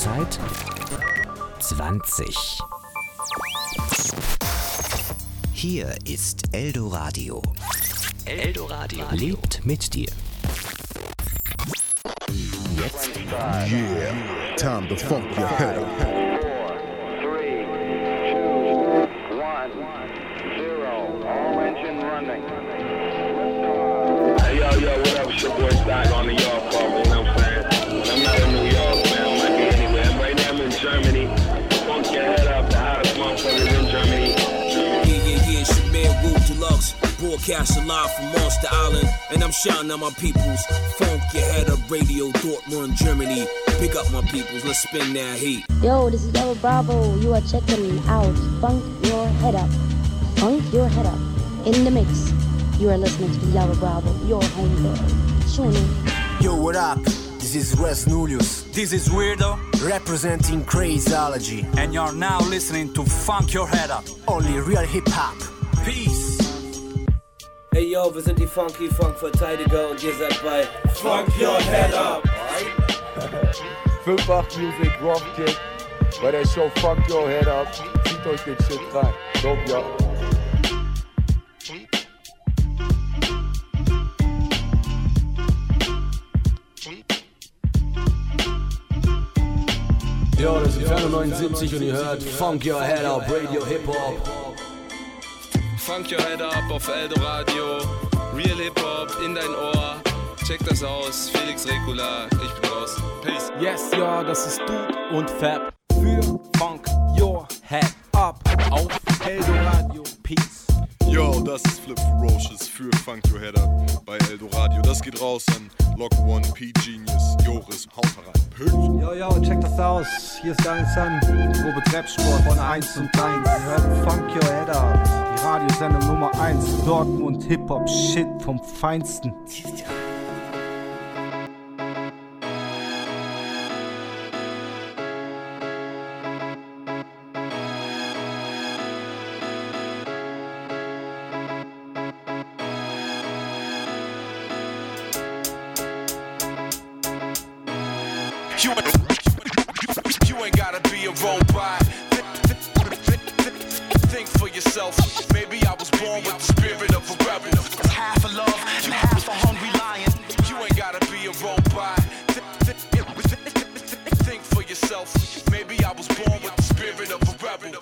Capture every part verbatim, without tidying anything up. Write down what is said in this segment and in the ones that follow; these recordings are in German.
Uhrzeit zwanzig. Hier ist Eldoradio. Eldoradio lebt mit dir. Jetzt. Yeah, time to funk your head up. Four, three, two, one, zero. All engine running. Hey, yo, yo, what up? It's your boy Stock on the York Farm, you know what I'm saying? I'm not in New York, man. I might be anywhere. Right now I'm in Germany. Funk your head up, the hottest motherfuckers in Germany. Yeah, yeah, yeah, it's your man, Woo Deluxe. Broadcasting live from Monster Island. And I'm shouting at my peoples. Funk your head up, Radio Dortmund, Germany. Pick up my peoples, let's spin that heat. Yo, this is Yellow Bravo. You are checking out Funk Your Head Up. Funk Your Head Up. In the mix. You are listening to Yellow Bravo, your home girl. Tune in. Yo, what up? This is Res Nullius. This is Weirdo. Representing Crazyology. And you're now listening to Funk Your Head Up. Only real Hip-Hop. Peace. Hey yo, wir sind die Funky Funk Verteidiger und ihr seid bei Funk Your Head Up. fünf acht Music, Dropkick, bei der Show Funk Your Head Up. Zieht euch den Shit rein. Dope, ja. Yo, das ist Inferno neunundsiebzig und ihr hört Funk Your Head Up, Radio Hip-Hop. Funk Your Head Up auf Eldoradio, Real Hip-Hop in dein Ohr. Check das aus, Felix Regula, ich bin raus. Peace. Yes, ja, das ist Dude und Fab für Funk Your Head Up auf Eldoradio. Peace. Yo, das ist Flip Ferocious für Funk Your Head Up bei Eldoradio. Das geht raus an Lock One, P-Genius, Joris, haut rein. Peace. Yo, yo, check das aus. Hier ist Daniel Sun, Probe Trapsport von eins und eins. Ihr hört Funk Your Head Up, die Radiosendung Nummer eins. Dortmund Hip-Hop, Shit vom Feinsten. You ain't, you ain't gotta be a robot. Think for yourself. Maybe I was born with the spirit of a rebel. Half a love and half a hungry lion. You ain't gotta be a robot. Think for yourself. Maybe I was born with the spirit of a rebel.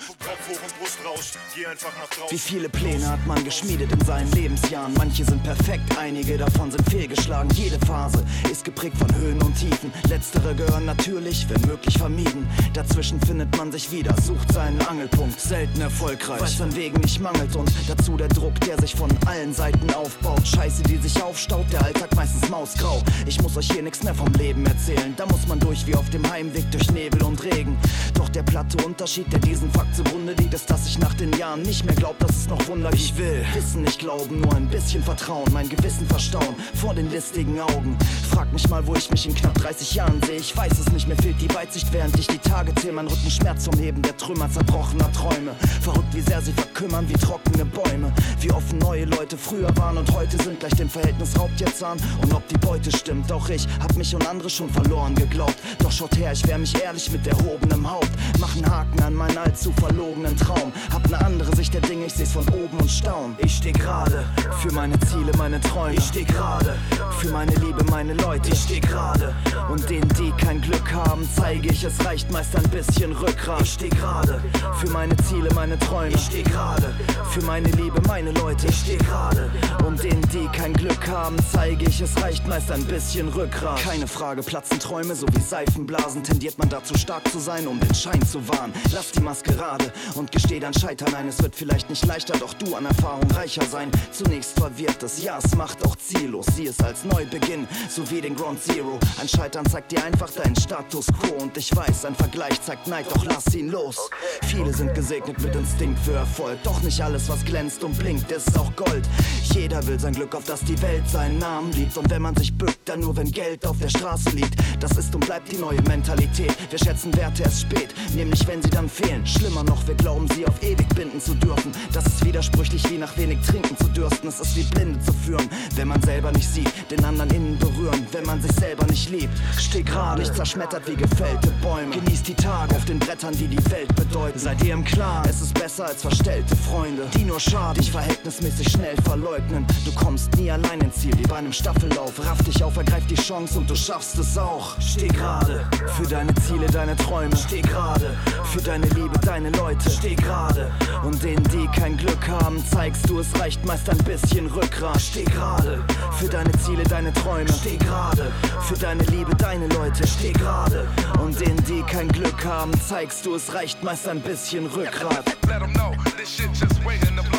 Wie viele Pläne hat man geschmiedet in seinen Lebensjahren? Manche sind perfekt, einige davon sind fehlgeschlagen. Jede Phase ist geprägt von Höhen und Tiefen. Letztere gehören natürlich, wenn möglich, vermieden. Dazwischen findet man sich wieder, sucht seinen Angelpunkt. Selten erfolgreich, weil es an Wegen nicht mangelt. Und dazu der Druck, der sich von allen Seiten aufbaut. Scheiße, die sich aufstaut, der Alltag meistens mausgrau. Ich muss euch hier nichts mehr vom Leben erzählen. Da muss man durch wie auf dem Heimweg durch Nebel und Regen. Doch der platte Unterschied, der diesen Fakt zugrunde liegt, ist, dass ich nach den Jahren nicht mehr glaub, dass es noch Wunder gibt. Ich will Wissen nicht glauben, nur ein bisschen Vertrauen, mein Gewissen verstauen vor den listigen Augen. Frag mich mal, wo ich mich in knapp dreißig Jahren sehe. Ich weiß es nicht, mir fehlt die Weitsicht, während ich die Tage zähle. Mein Rücken schmerzt vom Heben der Trümmer zerbrochener Träume. Verrückt, wie sehr sie verkümmern wie trockene Bäume. Wie offen neue Leute früher waren und heute sind, gleich dem Verhältnis raubt jetzt an. Und ob die Beute stimmt, auch ich hab mich und andere schon verloren geglaubt. Doch schaut her, ich wehr mich ehrlich mit erhobenem Haupt. Mach einen Haken an meinen allzu verlogenen Traum. Hab ne andere Sicht der Dinge, ich seh's von oben und staun. Ich steh gerade für meine Ziele, meine Träume. Ich steh gerade für meine Liebe, meine Leute. Ich steh gerade und denen, die kein Glück haben, zeige ich, es reicht meist ein bisschen Rückgrat. Ich steh gerade für meine Ziele, meine Träume. Ich steh gerade für meine Liebe, meine Leute. Ich steh gerade und denen, die kein Glück haben, zeige ich, es reicht meist ein bisschen Rückgrat. Keine Frage, platzen Träume, so wie Seifenblasen. Tendiert man dazu, stark zu sein, um den Schein zu wahren. Lass die Maskerade und gesteh dein Scheitern ein. Es wird vielleicht nicht leichter, doch du an Erfahrung reicher sein. Zunächst verwirrt es, ja, es macht auch ziellos. Sieh es als Neubeginn, so wie den Ground Zero. Ein Scheitern zeigt dir einfach deinen Status Quo. Und ich weiß, ein Vergleich zeigt Neid, doch lass ihn los. Viele sind gesegnet mit Instinkt für Erfolg. Doch nicht alles, was glänzt und blinkt, ist auch Gold. Jeder will sein Glück, auf das die Welt seinen Namen liebt. Und wenn man sich bückt, dann nur, wenn Geld auf der Straße liegt. Das ist und bleibt die neue Mentalität. Wir schätzen Werte erst spät, nämlich wenn sie dann fehlen. Schlimmer noch, wir glauben, sie auf ewig binden denken zu dürfen. Das ist widersprüchlich wie nach wenig trinken zu dürsten. Es ist wie Blinde zu führen, wenn man selber nicht sieht, den anderen innen berühren, wenn man sich selber nicht liebt. Steh gerade, nicht zerschmettert wie gefällte Bäume. Genießt die Tage auf den Brettern, die die Welt bedeuten. Seid ihr im Klaren, es ist besser als verstellte Freunde, die nur schaden, dich verhältnismäßig schnell verleugnen. Du kommst nie allein ins Ziel, wie bei einem Staffellauf. Raff dich auf, ergreif die Chance und du schaffst es auch. Steh gerade, für deine Ziele, deine Träume. Steh gerade, für deine Liebe, deine Leute. Steh gerade, und denen, die kein Glück haben, zeigst du, es reicht meist ein bisschen Rückgrat. Steh gerade, für deine Ziele, deine Träume. Steh gerade, für deine Liebe, deine Leute. Steh gerade, und denen, die kein Glück haben, zeigst du, es reicht meist ein bisschen Rückgrat. Let them know this shit just waiting to blow.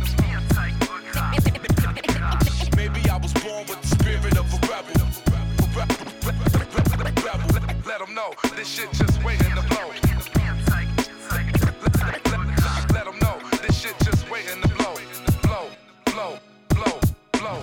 Maybe I was born with the spirit of a rebel. Let them know this shit just waiting to blow. Let them know this shit just waiting to blow. Blow, blow, blow, blow.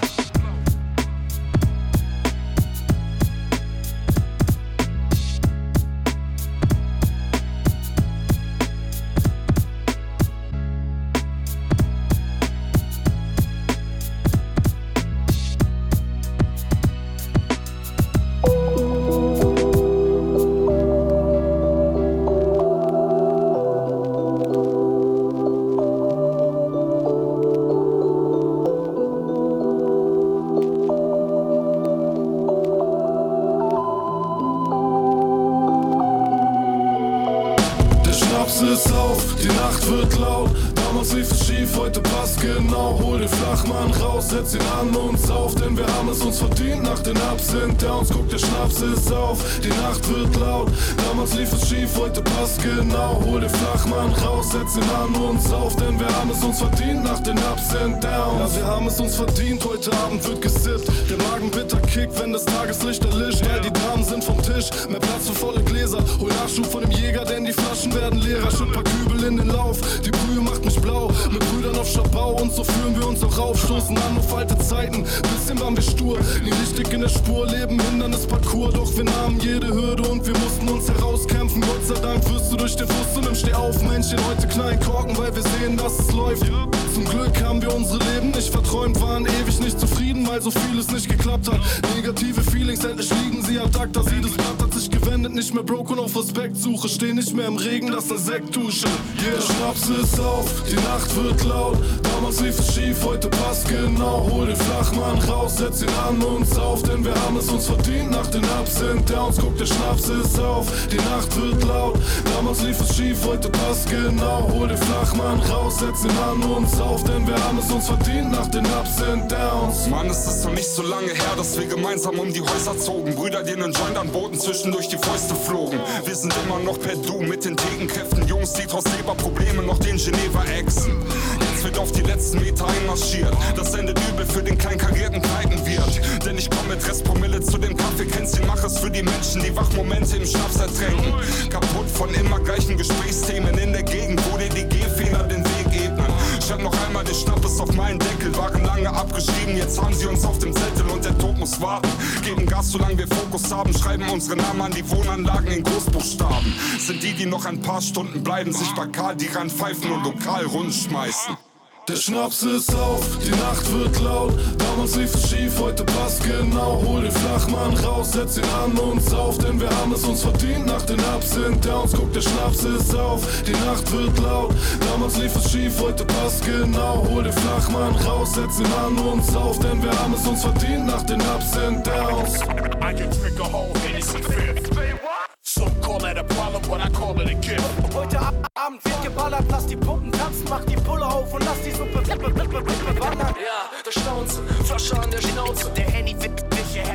Setz ihn an uns auf, denn wir haben es uns verdient. Nach den Ups sind der uns guckt, der Schnaps ist auf. Die Nacht wird laut, damals lief es schief, heute passt genau. Hol den Flachmann raus, setz ihn an uns auf, denn wir haben es uns verdient. Nach den Ups sind Downs. Ja, wir haben es uns verdient, heute Abend wird gesippt. Der Magen bitter kickt, wenn das Tageslicht erlischt. Ja, die Damen sind vom Tisch, mehr Platz für volle Gläser. Hol Nachschub von dem Jäger, denn die Flaschen werden leerer. Schütt paar Kübel in den Lauf, die Brühe macht mich blau. Mit Brüdern auf Schabau und so führen wir uns auch auf. Stoßen an auf alte Zeiten, bisschen waren wir stur. Nie richtig in der Spur, leben Hindernisparcours. Doch wir nahmen jede Hürde und wir mussten uns herauskämpfen. Gott sei Dank wirst du durch den Frust und im Steh auf, Männchen. Heute knallen Korken, weil wir sehen, dass es läuft. Zum Glück haben wir unsere Leben nicht verträumt, waren ewig nicht zufrieden, weil so vieles nicht geklappt hat. Negative Feelings, endlich liegen sie ad acta. Sie, das Blatt hat sich gewendet, nicht mehr broke und auf Respektsuche. Steh nicht mehr im Regen, das ist Sektdusche. Yeah, Schnaps ist auf, die Nacht wird laut. Damals lief es schief, heute passt genau. Hol den Flachmann raus, setz ihn an uns auf, denn wir haben es uns verdient. Nach den Ups sind Downs, guck, der Schnaps ist auf. Die Nacht wird laut, damals lief es schief, heute passt genau. Hol den Flachmann raus, setz ihn an uns auf, denn wir haben es uns verdient. Nach den Ups sind Downs. Mann, es ist noch nicht so lange her, dass wir gemeinsam um die Häuser zogen. Brüder, die einen Joint anboten, zwischendurch die Fäuste flogen. Wir sind immer noch per Du mit den Gegenkräften. Jungs, die trotz Leberproblemen noch den Geneva-Exen. Jetzt wird auf die letzten Meter einmarschiert. Das endet übel für den klein karierten Kneipenwirt. Denn ich komm mit Restpromille zu dem Kaffee. Kennst den, mach es für die Menschen, die Wachmomente im Schnaps ertränken. Kaputt von immer gleichen Gesprächsthemen in der Gegend, wo dir die Gehfehler den Weg ebnen. Statt noch einmal den Schnappes auf meinen Deckel. Waren lange abgeschrieben, jetzt haben sie uns auf dem Zettel und der Tod muss warten. Geben Gas, solange wir Fokus haben. Schreiben unsere Namen an die Wohnanlagen in Großbuchstaben. Sind die, die noch ein paar Stunden bleiben, sich Bacardi reinpfeifen und lokal rundschmeißen. Der Schnaps ist auf, die Nacht wird laut. Damals lief es schief, heute passt genau. Hol den Flachmann raus, setz ihn an uns auf, denn wir haben es uns verdient. Nach den Ups sind Downs, guck, der Schnaps ist auf. Die Nacht wird laut, damals lief es schief, heute passt genau. Hol den Flachmann raus, setz ihn an uns auf, denn wir haben es uns verdient. Nach den Ups sind Downs. I can drink a whole Hennessy fifth. Some call that a problem, but I call it a gift. Heute Abend wird geballert, lass die Pumpen tanzen, mach die Pulle auf und lass die Suppe wandern. Ja, der Schnauze, Flasche an der Schnauze. Der Handy wird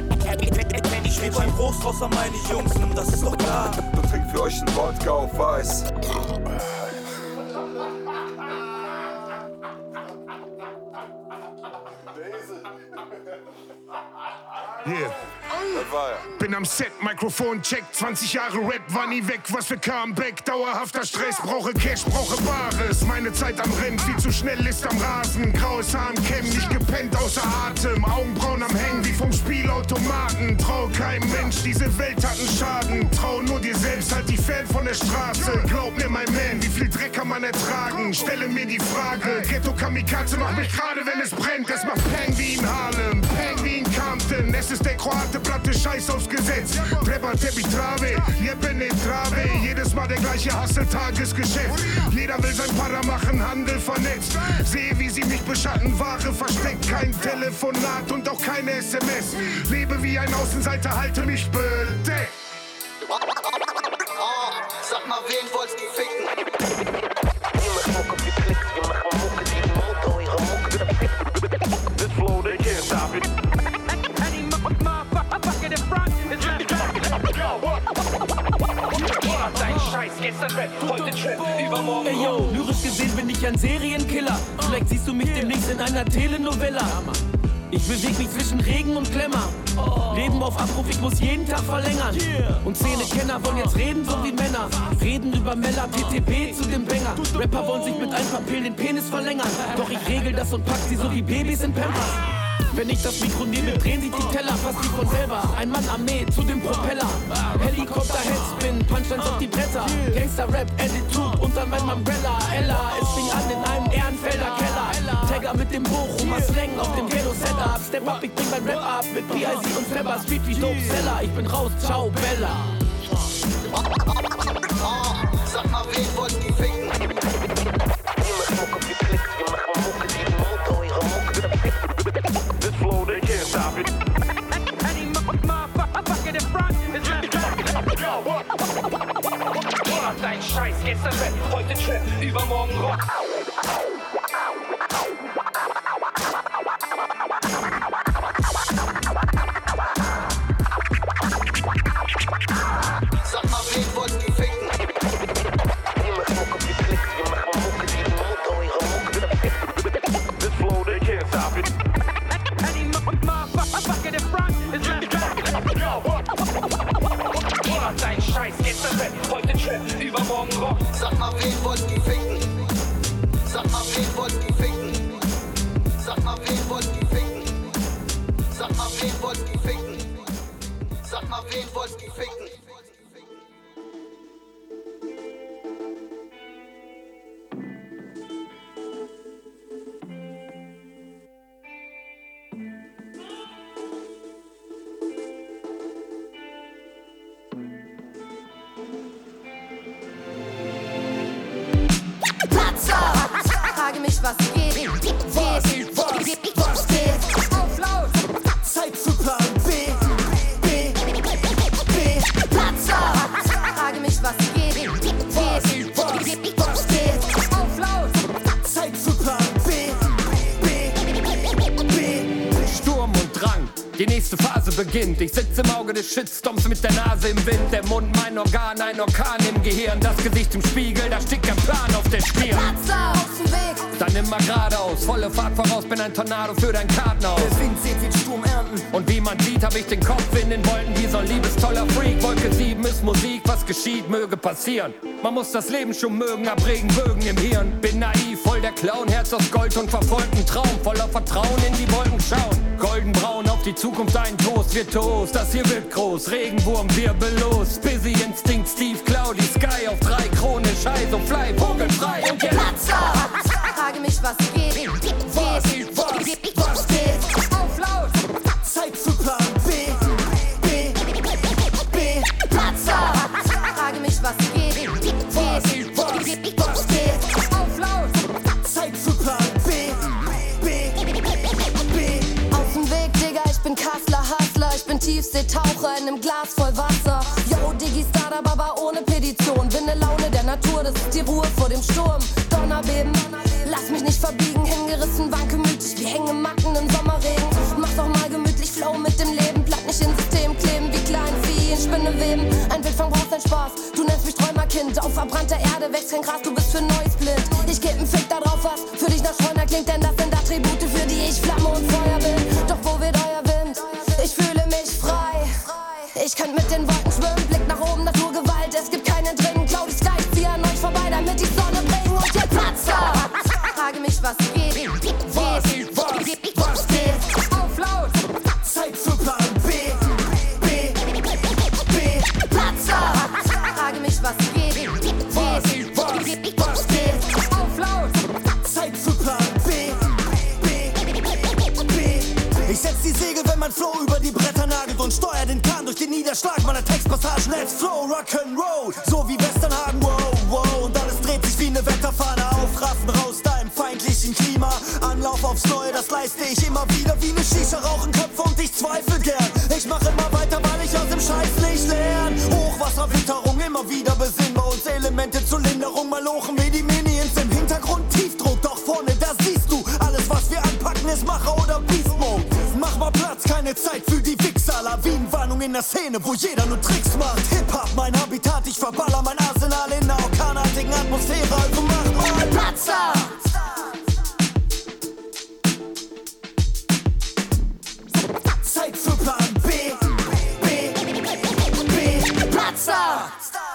Handy steht beim Großwasser, meine Jungs, nimm das ist doch klar. Und trink für euch einen Wodka auf Weiß. Yeah. Bin am Set, Mikrofon check, zwanzig Jahre Rap, war nie weg, was für Comeback, dauerhafter Stress, brauche Cash, brauche Bares, meine Zeit am Rennen, viel zu schnell ist am Rasen, graues Haar am Kämm, nicht gepennt außer Atem, Augenbrauen am Hängen wie vom Spielautomaten, trau keinem Mensch, diese Welt hat einen Schaden, trau nur dir selbst, halt die Fan von der Straße, glaub mir mein Man, wie viel Dreck kann man ertragen? Stelle mir die Frage, Ghetto-Kamikaze macht mich gerade, wenn es brennt. Es macht Peng wie in Harlem, Peng wie in Compton. Es ist der Kroate, Platte, Scheiß aufs Gesetz. Treba tebi trave, jeppe ne trave. Jedes Mal der gleiche Hassel, Tagesgeschäft. Jeder will sein Para machen, Handel vernetzt. Sehe, wie sie mich beschatten, Ware versteckt. Kein Telefonat und auch keine S M S. Lebe wie ein Außenseiter, halte mich bedeckt. Oh, sag mal, wen wollt's die ficken? Die machen Mucke wie Klicks, wir machen Mucke, die Mutter, ihre Mucke. This flow, they can't stop it. Any motherfucker in front is left back. Dein Scheiß, gestern Rap, heute Trap, übermorgen. Ey yo, lyrisch gesehen bin ich ein Serienkiller. Vielleicht siehst du mich demnächst in einer Telenovela. Ich beweg mich zwischen Regen und Klemmer. Oh. Leben auf Abruf, ich muss jeden Tag verlängern. Yeah. Und Szene-Kenner wollen jetzt reden, so wie Männer. Reden über Mella, T T P zu dem Banger. Rapper wollen sich mit ein paar Pillen den Penis verlängern. Doch ich regel das und pack sie so wie Babys in Pampers. Wenn ich das Mikro nehme, drehen sich die Teller fast wie von selber. Ein Mann Armee zu dem Propeller. Helikopter, Headspin, Punchlines auf die Bretter. Gangster-Rap, Attitude unter meinem Umbrella. Ella, es fing an in einem Ehrenfelder Keller. Tagger mit dem Bochumer Slang auf dem Ghetto-Setup. Step up, ich bring mein Rap ab mit P I C und Fabber. Street wie Dope-Seller, ich bin raus, ciao, Bella. Oh, sag mal, wen wollt die ficken? Die machen Mucke wie Klicks, wir machen Mucke, die Mutter, ihre Mucke. This flow, they can't stop it. Any motherfucker in front is left back. Dein Scheiß, gestern Rap, heute Trap, übermorgen Rock. Sag mal, wen wollt die ficken? Die machen Mucke wie Klicks, wir machen Mucke, die Mutter, ihre Mucke. This flow, they can't stop it. Any motherfucker in front is left back. Dein Scheiß, gestern Rap, heute Trap, übermorgen Rock. Sag mal, wen wollt die ficken? Sag mal, wen wollt die ficken? Sag mal, wen wollt die ficken? Sag mal, wen wollt die ficken? Sag mal, wen wollt die ficken? Frage mich, was geht, geht, was, was, was geht, auf laut, Zeit für Plan B, B, B, Platzer. Frage mich, was geht, geht, was, was geht, auf laut, Zeit für Plan B, B, B. Sturm und Drang, die nächste Phase beginnt. Ich sitze im Auge des Shitstorms mit der Nase im Wind. Der Mund mein Organ, ein Orkan im Gehirn. Das Gesicht im Spiegel, da steht kein Plan auf der Stirn. Platzer, auf dem Weg. Dann immer geradeaus, volle Fahrt voraus, bin ein Tornado für dein Kartenhaus. Der Wind sieht wie Sturm ernten. Und wie man sieht, hab ich den Kopf in den Wolken wie so ein liebestoller Freak. Wolke sieben ist Musik, was geschieht, möge passieren. Man muss das Leben schon mögen, ab Regenbögen im Hirn. Bin naiv, voll der Clown, Herz aus Gold und verfolgten Traum. Voller Vertrauen in die Wolken schauen. Goldenbraun auf die Zukunft, ein Toast, virtuos. Das hier wird groß, Regenwurm, wirbellos. Busy Instinct, Steve, Cloudy, Sky auf drei Krone, Schei, so fly, vogelfrei. Und jetzt Platzer! Frage mich, was geht, geht, was, was, was geht, auf laut, Zeit für Plan B, B, B, Platzer. Frage mich, was geht, geht, was, was, was geht, auf laut, Zeit für Plan B, B, B. Auf dem Weg, Digga, ich bin Kassler, Hustler, ich bin Tiefseetaucher in einem Glas voll Wasser. Yo, Diggi, Startup, aber ohne Petition, bin ne Laune der Natur, das ist die Ruhe vor dem Sturm. Donnerbeben, lass mich nicht verbiegen, hingerissen, wankelmütig wie Hängematten im Sommerregen. Mach doch mal gemütlich Flow mit dem Leben, bleib nicht im System kleben wie klein Vieh in Spinneweben. Ein Wildfang braucht dein Spaß, du nennst mich Träumerkind. Auf verbrannter Erde wächst kein Gras, du bist für Neues blind. Ich geb 'n Fick da drauf, was für dich nach Streuner klingt, denn das sind Attribute, für die ich Flamme und Feuer bin. Doch wo wird euer Wind? Ich fühle mich frei. Ich könnt mit den Wolken schwimmen, Blick nach oben, Naturgewalt, es gibt keinen Dringen. Cloudy Sky, ich zieh an euch vorbei, damit die Sonne bringen. Und ihr Platzer! Frage mich, was geht, geht, was, was, was geht, auf laut, Zeit für Plan B, B, B, Platzer. Frage mich, was geht, geht, was, was, was Niederschlag meiner Textpassagen. Let's flow, Rock'n'Roll, so wie Westernhagen, wow, wow. Und alles dreht sich wie eine Wetterfahne. Aufraffen, raus deinem feindlichen Klima. Anlauf aufs Neue, das leiste ich immer wieder. Wie eine Shisha, rauchen Köpfe und ich zweifel gern. Ich mach immer weiter, weil ich aus dem Scheiß nicht lern. Hochwasserwitterung, immer wieder besinnen wir uns Elemente zur Linderung. Malochen wie die Minions im Hintergrund, Tiefdruck. Doch vorne, da siehst du, alles was wir anpacken ist Macher oder Beast Mode. Mach mal Platz, keine Zeit für die Wichser. Lawinenwarnung in der Szene, wo jeder nur Tricks macht. Hip-Hop, mein Habitat, ich verballer mein Arsenal in einer orkanartigen Atmosphäre. Also mach mal Platzer! Zeit für Plan B, B, B, Platzer!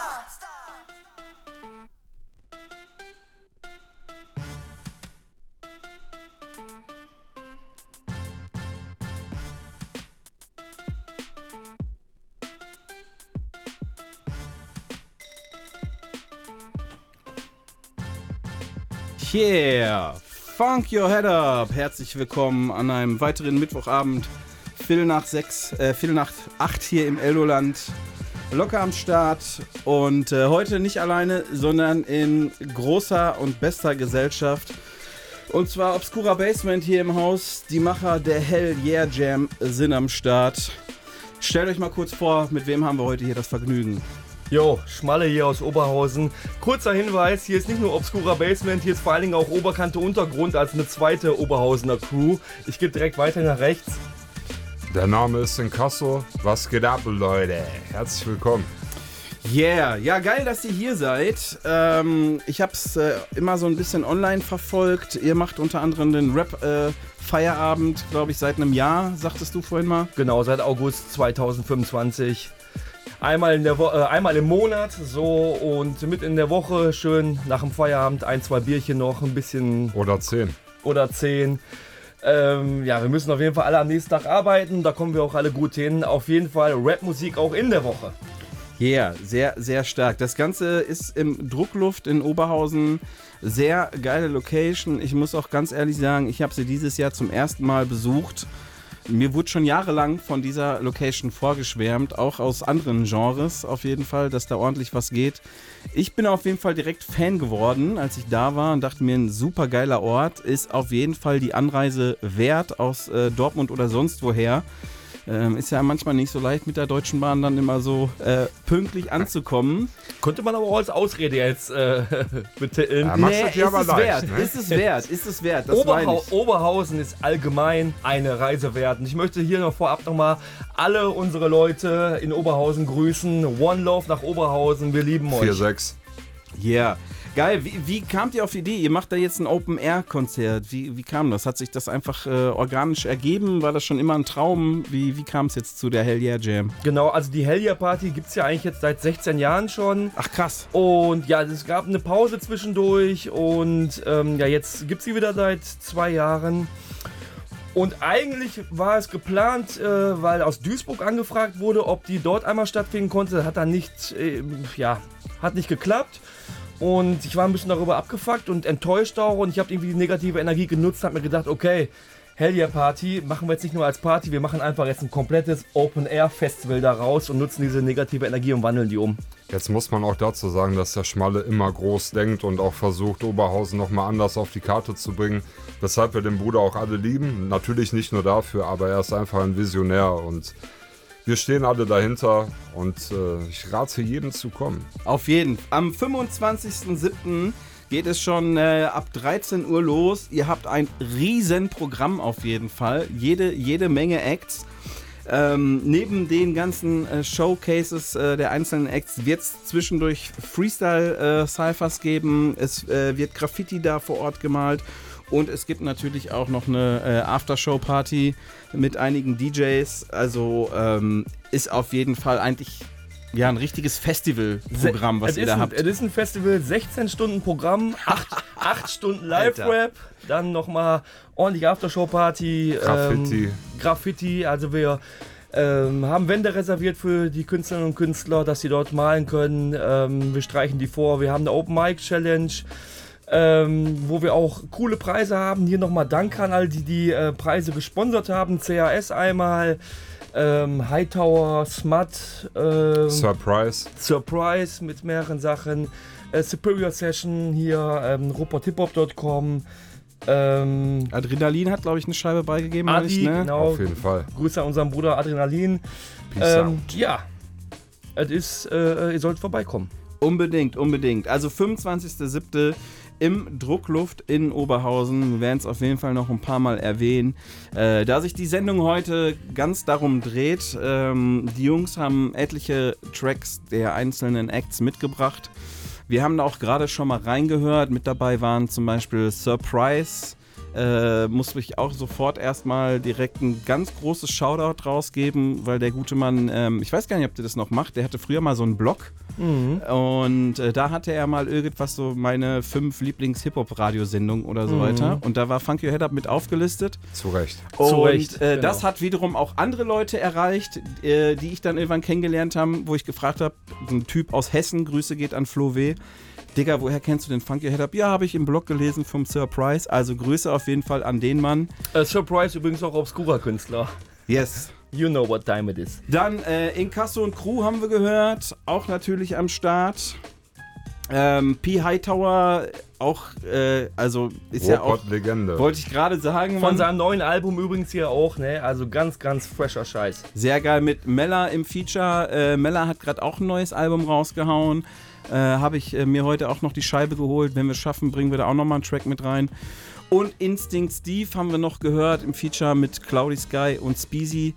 Yeah, Funk Your Head Up. Herzlich willkommen an einem weiteren Mittwochabend. Viertel nach sechs, äh, Viertel nach acht hier im Eldoland. Locker am Start. Und äh, heute nicht alleine, sondern in großer und bester Gesellschaft. Und zwar Obscura Basement hier im Haus. Die Macher der Hell Yeah Jam sind am Start. Stellt euch mal kurz vor, mit wem haben wir heute hier das Vergnügen? Jo, Schmalle hier aus Oberhausen. Kurzer Hinweis, hier ist nicht nur Obscura Basement, hier ist vor allen Dingen auch Oberkante Untergrund als eine zweite Oberhausener Crew. Ich gebe direkt weiter nach rechts. Der Name ist Inkasso. Was geht ab, Leute? Herzlich willkommen. Yeah, ja geil, dass ihr hier seid. Ähm, ich hab's äh, immer so ein bisschen online verfolgt. Ihr macht unter anderem den Rap-Feierabend, äh, glaube ich, seit einem Jahr, sagtest du vorhin mal? Genau, seit August zweitausendfünfundzwanzig. Einmal, in der Wo- äh, einmal im Monat so und mit in der Woche schön nach dem Feierabend ein, zwei Bierchen noch, ein bisschen. Oder zehn. Oder zehn. Ähm, ja, wir müssen auf jeden Fall alle am nächsten Tag arbeiten, da kommen wir auch alle gut hin. Auf jeden Fall Rapmusik auch in der Woche. Ja, yeah, sehr, sehr stark. Das Ganze ist im Druckluft in Oberhausen. Sehr geile Location. Ich muss auch ganz ehrlich sagen, ich habe sie dieses Jahr zum ersten Mal besucht. Mir wurde schon jahrelang von dieser Location vorgeschwärmt, auch aus anderen Genres auf jeden Fall, dass da ordentlich was geht. Ich bin auf jeden Fall direkt Fan geworden, als ich da war und dachte mir, ein super geiler Ort, ist auf jeden Fall die Anreise wert aus äh, Dortmund oder sonst woher. Ähm, ist ja manchmal nicht so leicht mit der Deutschen Bahn dann immer so äh, pünktlich anzukommen. Könnte man aber auch als Ausrede jetzt äh, betiteln. Ja, nee, ist es aber leicht, wert, ne? ist es wert, ist es wert, das Oberhau- meine ich. Oberhausen ist allgemein eine Reise wert. Und ich möchte hier noch vorab nochmal alle unsere Leute in Oberhausen grüßen. One Love nach Oberhausen, wir lieben euch. vier sechs. Yeah. Geil, wie, wie kamt ihr auf die Idee? Ihr macht da jetzt ein Open-Air-Konzert. Wie, wie kam das? Hat sich das einfach äh, organisch ergeben? War das schon immer ein Traum? Wie, wie kam es jetzt zu der Hell Yeah Jam? Genau, also die Hell Yeah Party gibt es ja eigentlich jetzt seit sechzehn Jahren schon. Ach krass. Und ja, es gab eine Pause zwischendurch und ähm, ja, jetzt gibt es sie wieder seit zwei Jahren. Und eigentlich war es geplant, äh, weil aus Duisburg angefragt wurde, ob die dort einmal stattfinden konnte. Hat dann nicht, äh, ja, hat nicht geklappt. Und ich war ein bisschen darüber abgefuckt und enttäuscht auch. Und ich habe irgendwie die negative Energie genutzt und habe mir gedacht, okay, Hell Yeah Party machen wir jetzt nicht nur als Party, wir machen einfach jetzt ein komplettes Open-Air-Festival daraus und nutzen diese negative Energie und wandeln die um. Jetzt muss man auch dazu sagen, dass der Schmalle immer groß denkt und auch versucht, Oberhausen nochmal anders auf die Karte zu bringen. Weshalb wir den Bruder auch alle lieben. Natürlich nicht nur dafür, aber er ist einfach ein Visionär und wir stehen alle dahinter und äh, ich rate jedem zu kommen. Auf jeden. Am fünfundzwanzigsten siebten geht es schon äh, ab dreizehn Uhr los. Ihr habt ein riesen Programm auf jeden Fall. Jede, jede Menge Acts. Ähm, neben den ganzen äh, Showcases äh, der einzelnen Acts wird es zwischendurch Freestyle-Cyphers äh, geben. Es äh, wird Graffiti da vor Ort gemalt. Und es gibt natürlich auch noch eine äh, Aftershow-Party mit einigen D Js. Also ähm, ist auf jeden Fall eigentlich ja, ein richtiges Festivalprogramm, was es ihr da ein, habt. Es ist ein Festival, sechzehn Stunden Programm, acht Stunden Live-Rap, dann nochmal ordentlich Aftershow-Party. Graffiti. Ähm, Graffiti, also wir ähm, haben Wände reserviert für die Künstlerinnen und Künstler, dass sie dort malen können. Ähm, wir streichen die vor, wir haben eine Open-Mic-Challenge. Ähm, wo wir auch coole Preise haben. Hier nochmal Dank an all die, die äh, Preise gesponsert haben. C A S einmal, ähm, Hightower, Smut, ähm, Surprise. Surprise mit mehreren Sachen, äh, Superior Session hier, ähm, Rupert Hip Hop Punkt com. Ähm, Adrenalin hat, glaube ich, eine Scheibe beigegeben. Adi, nicht, ne? genau. Auf jeden Fall. Grüße an unseren Bruder Adrenalin. Peace Ähm, out. ja, es ist, äh, ihr sollt vorbeikommen. Unbedingt, unbedingt. Also fünfundzwanzigster siebter im Druckluft in Oberhausen. Wir werden es auf jeden Fall noch ein paar Mal erwähnen. Äh, da sich die Sendung heute ganz darum dreht, ähm, die Jungs haben etliche Tracks der einzelnen Acts mitgebracht. Wir haben da auch gerade schon mal reingehört. Mit dabei waren zum Beispiel Surprise. Äh, muss ich auch sofort erstmal direkt ein ganz großes Shoutout rausgeben, weil der gute Mann, ähm, ich weiß gar nicht, ob der das noch macht, der hatte früher mal so einen Blog. Mhm. Und äh, da hatte er mal irgendwas, so meine fünf Lieblings-Hip-Hop-Radiosendungen oder so mhm. weiter. Und da war Funk Your Head Up mit aufgelistet. Zu Recht. Und Zu Recht, äh, genau. das hat wiederum auch andere Leute erreicht, äh, die ich dann irgendwann kennengelernt habe, wo ich gefragt habe, ein Typ aus Hessen, Grüße geht an Flo W. Digga, woher kennst du den Funk Your Head Up? Ja, habe ich im Blog gelesen vom Surprise. Also Grüße auf jeden Fall an den Mann. Uh, Surprise übrigens auch Obscura-Künstler. Yes. You know what time it is. Dann äh, Inkasso und Crew haben wir gehört. Auch natürlich am Start. Ähm, P. Hightower, auch, äh, also ist ja auch... Legende. Wollte ich gerade sagen. Von Mann. seinem neuen Album übrigens hier auch, ne? Also ganz, ganz fresher Scheiß. Sehr geil mit Mella im Feature. Äh, Mella hat gerade auch ein neues Album rausgehauen. Äh, Habe ich äh, mir heute auch noch die Scheibe geholt. Wenn wir es schaffen, bringen wir da auch nochmal einen Track mit rein. Und Instinct Steve haben wir noch gehört im Feature mit Cloudy Sky und Speezy.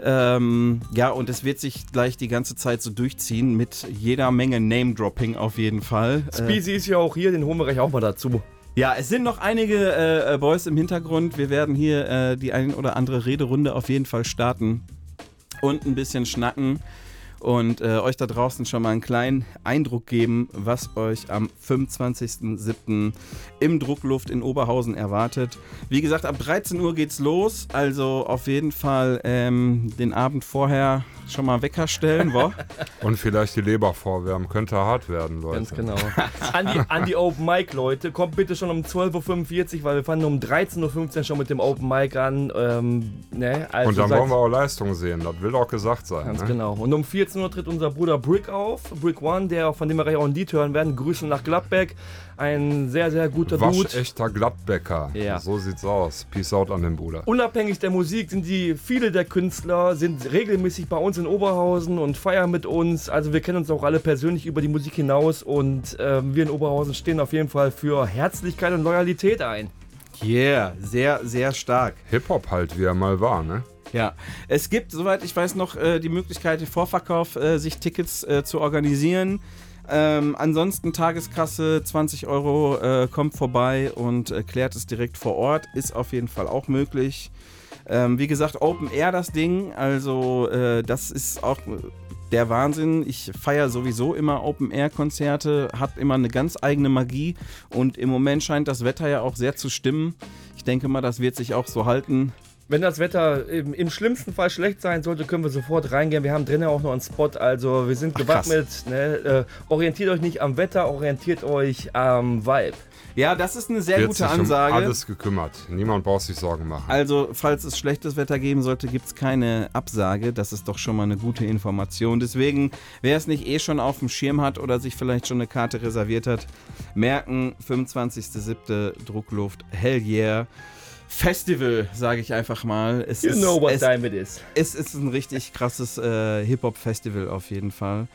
Ähm, ja, und es wird sich gleich die ganze Zeit so durchziehen mit jeder Menge Name-Dropping auf jeden Fall. Speezy äh, ist ja auch hier, den holen wir gleich auch mal dazu. Ja, es sind noch einige äh, Boys im Hintergrund. Wir werden hier äh, die ein oder andere Rederunde auf jeden Fall starten und ein bisschen schnacken. Und äh, euch da draußen schon mal einen kleinen Eindruck geben, was euch am fünfundzwanzigster siebter im Druckluft in Oberhausen erwartet. Wie gesagt, ab dreizehn Uhr geht's los, also auf jeden Fall ähm, den Abend vorher schon mal Wecker stellen, wo? Und vielleicht die Leber vorwärmen, könnte hart werden, Leute. Ganz genau. An die, an die Open Mic, Leute, kommt bitte schon um zwölf Uhr fünfundvierzig, weil wir fangen um dreizehn Uhr fünfzehn schon mit dem Open Mic an. Ähm, ne? also Und dann wollen wir auch Leistung sehen, das will auch gesagt sein. Ganz ne? genau. Und um vierzehn Uhr tritt unser Bruder Brick auf, Brick One, der, von dem wir gleich auch ein Lied hören werden. Grüße nach Gladbeck. Ein sehr, sehr guter Dude. Waschechter Gladbecker. Ja. So sieht's aus. Peace out an den Bruder. Unabhängig der Musik sind die, viele der Künstler sind regelmäßig bei uns in Oberhausen und feiern mit uns. Also wir kennen uns auch alle persönlich über die Musik hinaus und äh, wir in Oberhausen stehen auf jeden Fall für Herzlichkeit und Loyalität ein. Yeah, sehr, sehr stark. Hip-Hop halt, wie er mal war, ne? Ja, es gibt, soweit ich weiß, noch äh, die Möglichkeit, im Vorverkauf äh, sich Tickets äh, zu organisieren. Ähm, ansonsten Tageskasse, zwanzig Euro, äh, kommt vorbei und äh, klärt es direkt vor Ort. Ist auf jeden Fall auch möglich. Ähm, wie gesagt, Open Air das Ding, also äh, das ist auch der Wahnsinn. Ich feiere sowieso immer Open Air Konzerte, hat immer eine ganz eigene Magie und im Moment scheint das Wetter ja auch sehr zu stimmen. Ich denke mal, das wird sich auch so halten. Wenn das Wetter im, im schlimmsten Fall schlecht sein sollte, können wir sofort reingehen. Wir haben drinnen auch noch einen Spot, also wir sind gewappnet. Ne? Äh, orientiert euch nicht am Wetter, orientiert euch am Vibe. Ja, das ist eine sehr Wird gute sich Ansage. Um alles gekümmert. Niemand braucht sich Sorgen machen. Also, falls es schlechtes Wetter geben sollte, gibt es keine Absage. Das ist doch schon mal eine gute Information. Deswegen, wer es nicht eh schon auf dem Schirm hat oder sich vielleicht schon eine Karte reserviert hat, merken, fünfundzwanzigster siebter Druckluft, hell yeah. Festival, sage ich einfach mal. Es you ist, know what es, time it is. Es ist ein richtig krasses äh, Hip-Hop-Festival auf jeden Fall.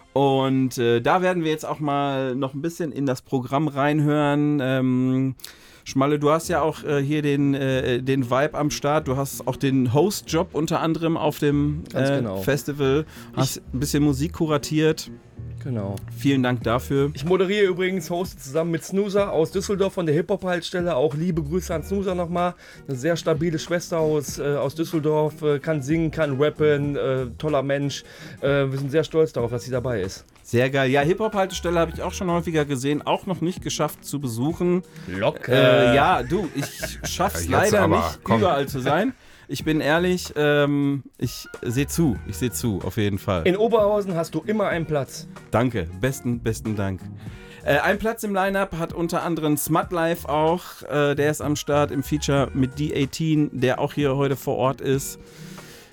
Und äh, da werden wir jetzt auch mal noch ein bisschen in das Programm reinhören. Ähm, Schmalle, du hast ja auch äh, hier den, äh, den Vibe am Start. Du hast auch den Host-Job unter anderem auf dem äh, genau. Festival. Hast ich, ein bisschen Musik kuratiert. Genau. Vielen Dank dafür. Ich moderiere übrigens, hoste zusammen mit Snoozer aus Düsseldorf von der Hip-Hop-Haltestelle. Auch liebe Grüße an Snoozer nochmal. Eine sehr stabile Schwester aus, äh, aus Düsseldorf. Äh, kann singen, kann rappen, äh, toller Mensch. Äh, wir sind sehr stolz darauf, dass sie dabei ist. Sehr geil. Ja, Hip-Hop-Haltestelle habe ich auch schon häufiger gesehen. Auch noch nicht geschafft zu besuchen. Locker. Äh, ja, du, ich schaff's ja, leider aber, nicht, komm. überall zu sein. Ich bin ehrlich, ähm, ich sehe zu, ich sehe zu, auf jeden Fall. In Oberhausen hast du immer einen Platz. Danke, besten, besten Dank. Äh, ein Platz im Line-Up hat unter anderem Smut Life auch, äh, der ist am Start im Feature mit D achtzehn, der auch hier heute vor Ort ist.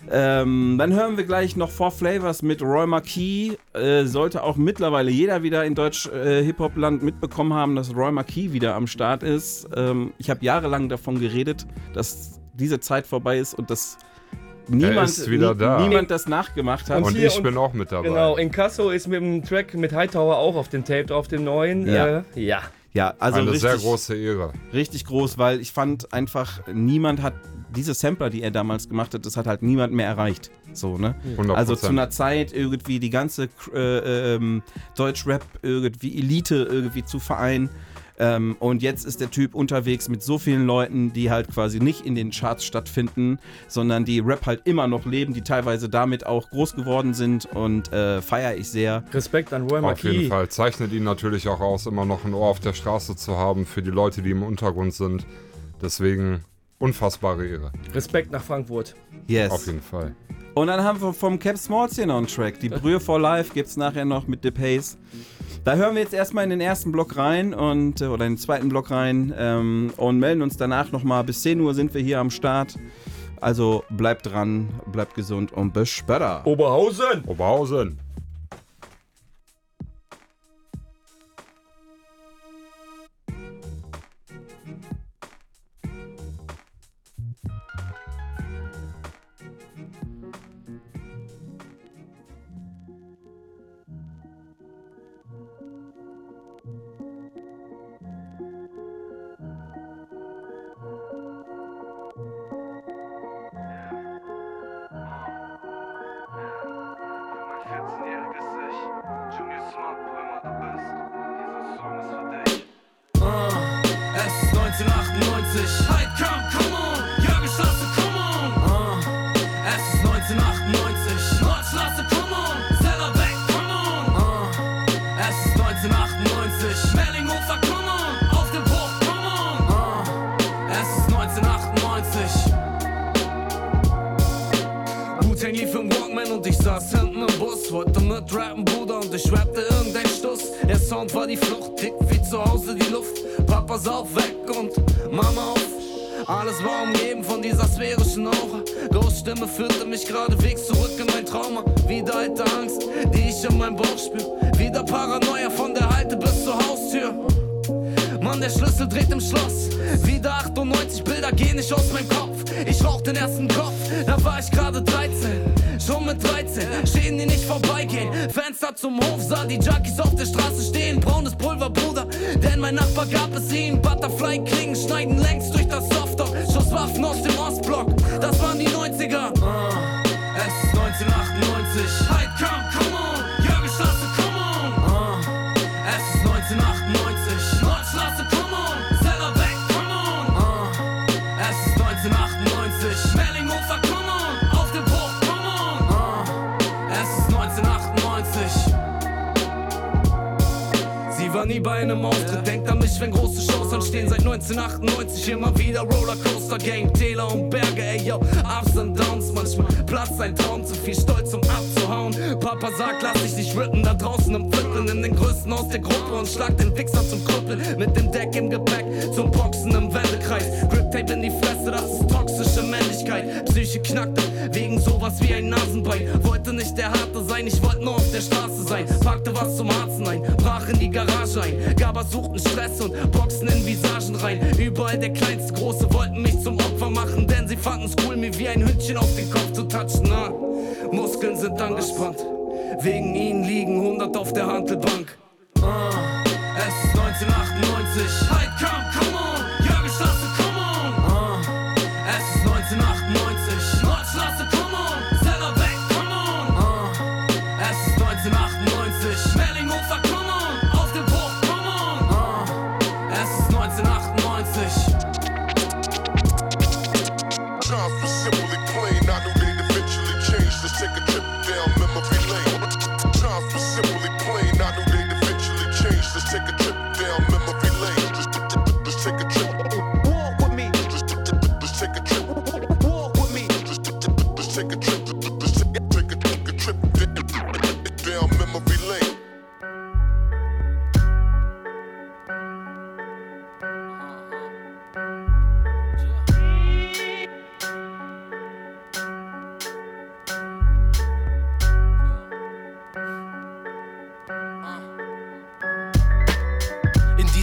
Ähm, dann hören wir gleich noch Four Flavors mit Roy Marquis. Äh, sollte auch mittlerweile jeder wieder in Deutsch äh, Hip-Hop-Land mitbekommen haben, dass Roy Marquis wieder am Start ist. Ähm, ich habe jahrelang davon geredet, dass diese Zeit vorbei ist und dass niemand, ist wieder nie, da. niemand das nachgemacht hat. Und, und ich und, bin auch mit dabei. Genau, Inkasso ist mit dem Track mit Hightower auch auf dem Tape drauf, dem neuen. Ja. Äh, ja. Ja, also eine richtig, sehr große Ehre. Richtig groß, weil ich fand einfach, niemand hat diese Sampler, die er damals gemacht hat, das hat halt niemand mehr erreicht. So, ne? hundert Prozent. Also zu einer Zeit irgendwie die ganze äh, ähm, Deutschrap irgendwie Elite irgendwie zu vereinen. Ähm, und jetzt ist der Typ unterwegs mit so vielen Leuten, die halt quasi nicht in den Charts stattfinden, sondern die Rap halt immer noch leben, die teilweise damit auch groß geworden sind und äh, feiere ich sehr. Respekt an Roy Marquis. Auf jeden Fall. Zeichnet ihn natürlich auch aus, immer noch ein Ohr auf der Straße zu haben für die Leute, die im Untergrund sind. Deswegen unfassbare Ehre. Respekt nach Frankfurt. Yes. Auf jeden Fall. Und dann haben wir vom Cap Smalls hier noch einen Track. Die Brühe for Life gibt's nachher noch mit The Pace. Da hören wir jetzt erstmal in den ersten Block rein und oder in den zweiten Block rein ähm, und melden uns danach nochmal. Bis zehn Uhr sind wir hier am Start. Also bleibt dran, bleibt gesund und bis später. Oberhausen! Oberhausen! War die Flucht, dick wie zu Hause die Luft. Papa sauf weg und Mama auf. Alles war umgeben von dieser sphärischen Aura. Ghoststimme führte mich geradewegs zurück in mein Trauma. Wieder alte Angst, die ich in meinem Bauch spür. Wieder Paranoia von der Halte bis zur Haustür. Mann, der Schlüssel dreht im Schloss. Wieder achtundneunzig Bilder gehen nicht aus meinem Kopf. Ich rauch den ersten Kopf, da war ich gerade dreizehn. Schon mit dreizehn, Schäden, die nicht vorbeigehen. Fenster zum Hof, sah die Junkies auf der Straße stehen. Braunes Pulver, Bruder, denn mein Nachbar gab es ihn. Butterfly-Klingen schneiden längst durch das Softdog. Schusswaffen aus dem Ostblock, das waren die neunziger. Uh, es ist neunzehnhundertachtundneunzig. Halt, komm, come on, Jürgenstraße, come on. Uh, es ist neunzehnhundertachtundneunzig. Nordstraße, come on, Sellerbeck, come on. Uh, es ist neunzehnhundertachtundneunzig. Schmellinghofer, come on, auf dem Bruch, come on. Uh, es ist neunzehnhundertachtundneunzig. Sie war nie bei einem Auftritt, denkt an mich, wenn große Shows anstehen. Seit neunzehnhundertachtundneunzig immer wieder Rollercoaster Gang, Täler und Berge, ey yo, Ups und Downs. Manchmal platzt ein Traum, zu viel Stolz um abzuhauen. Papa sagt, lass dich nicht rippen, da draußen im Viertel. Nimm den Größten aus der Gruppe und schlag den Wichser zum Krüppeln. Mit dem Deck im Gepäck, zum Boxen im Wendekreis. Grip-Tape in die Fresse, das ist toxische Männlichkeit. Psyche knackte, wegen sowas wie ein Nasenbein. Wollte nicht der Harte sein, ich wollte nur auf der Straße sein. Packte was zum Harzen ein, brach in die Garage ein. Gaber suchten Stress und Boxen in Visagen rein. Überall der kleinste Große wollten mich zum Opfer machen, denn sie fanden's cool, mir wie ein Hündchen auf den Kopf zu touchen. Na, Muskeln sind angespannt, wegen ihnen liegen hundert auf der Hantelbank. Uh, es ist neunzehnhundertachtundneunzig. Halt, komm, come on, Jürgenstraße, come on. Uh, es ist neunzehnhundertachtundneunzig. Nordstraße, come on, Sellerbeck, come on. Uh, es ist neunzehnhundertachtundneunzig. Schmellinghofer, come on, auf dem Bruch, come on. Uh, es ist neunzehnhundertachtundneunzig. Times were simply plain, I knew they'd eventually change. Let's take a trip down memory lane. Times were simply plain, I knew they'd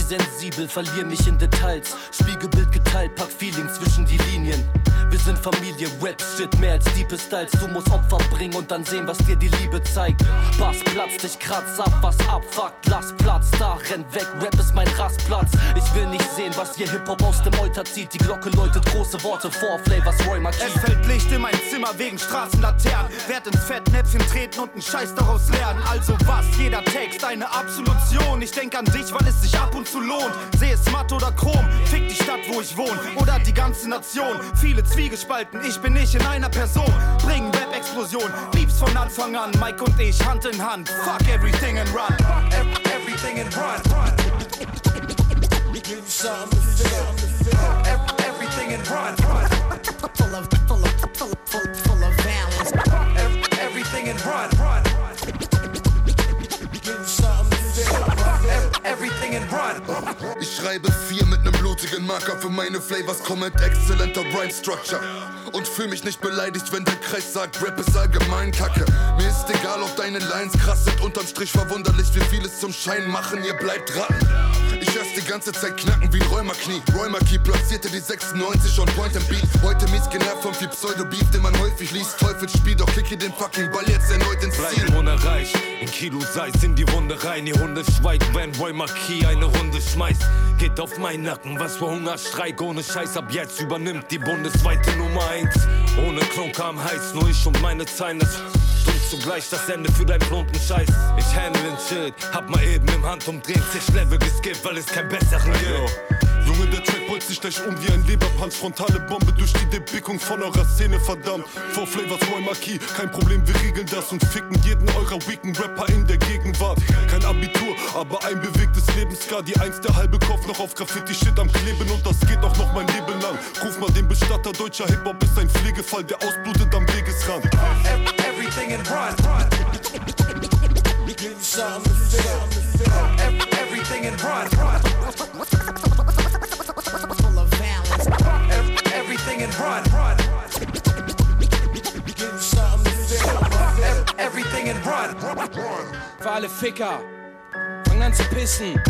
sensibel, verlier mich in Details. Spiegelbild geteilt, pack Feeling zwischen die Linien. Wir sind Familie, Rap-Shit, mehr als Diepe Styles. Du musst Opfer bringen und dann sehen, was dir die Liebe zeigt. Bass platzt, ich kratz ab, was abfuckt, lass Platz da, renn weg, Rap ist mein Rastplatz. Ich will nicht sehen, was hier Hip-Hop aus dem Euter zieht. Die Glocke läutet große Worte vor, Flavors Roy Marquis. Es fällt Licht in mein Zimmer wegen Straßenlaternen. Werd ins Fettnäpfchen treten und einen Scheiß daraus lernen. Also was, jeder Text eine Absolution. Ich denk an dich, weil es sich ab und zu lohnt. Seh es matt oder chrom, fick die Stadt, wo ich wohne. Oder die ganze Nation, viele Zwiegespalten, ich bin nicht in einer Person. Bring Rap-Explosion, lieb's von Anfang an. Mike und ich, Hand in Hand, fuck everything and run. Fuck everything and run. Give something to feel. Everything and run. Full of, full of, full of, full, full of balance. Everything and run. Give something to feel. Everything and run. Ich schreibe vier mit nem blutigen Marker für meine Flavors, Comment exzellenter Rhyme Structure. Und fühl mich nicht beleidigt, wenn der Kreis sagt, Rap ist allgemein Kacke. Mir ist egal, ob deine Lines krass sind, unterm Strich verwunderlich, wie viel es zum Schein machen, ihr bleibt Ratten. Ich hör's die ganze Zeit knacken wie ein Rheuma-Knie. Roy Marquis platzierte die sechsundneunzig on Point and Beat. Heute mies genervt von viel Pseudo-Beef, den man häufig liest. Teufelsspiel, doch kicke den fucking Ball jetzt erneut ins Ziel. Bleib unerreicht, ein Kilo Salz in die Wunde rein. Die Hunde schweigen, wenn Roy Marquis eine Runde schmeißt. Geht auf meinen Nacken, was für Hungerstreik. Ohne Scheiß, ab jetzt übernimmt die bundesweite Nummer eins. Ohne Klunker am Heiß, nur ich und meine Zeilen. Das drückt zugleich das Ende für deinen plumpen Scheiß. Ich handle den Shit, hab mal eben im Handumdrehen zig Level geskippt, weil es kein besseren gibt. Junge, der Track holt sich gleich um wie ein Leberpanz. Frontale Bombe durch die Depickung von eurer Szene, verdammt. Vor Flavors Roy Marquis, kein Problem, wir regeln das und ficken jeden eurer weaken Rapper in der Gegenwart. Kein Abitur, aber ein bewegtes Lebensjahr. Die Eins, der halbe Kopf noch auf Graffiti-Shit am Kleben und das geht auch noch mein Leben lang. Ruf mal den Bestatter, deutscher Hip-Hop ist ein Pflegefall, der ausblutet am Wegesrand. Everything and run. Give something to feel. Everything and run. Full of balance. Everything and run. Give something to feel. Everything and run. Für alle Ficker, fang an zu pissen.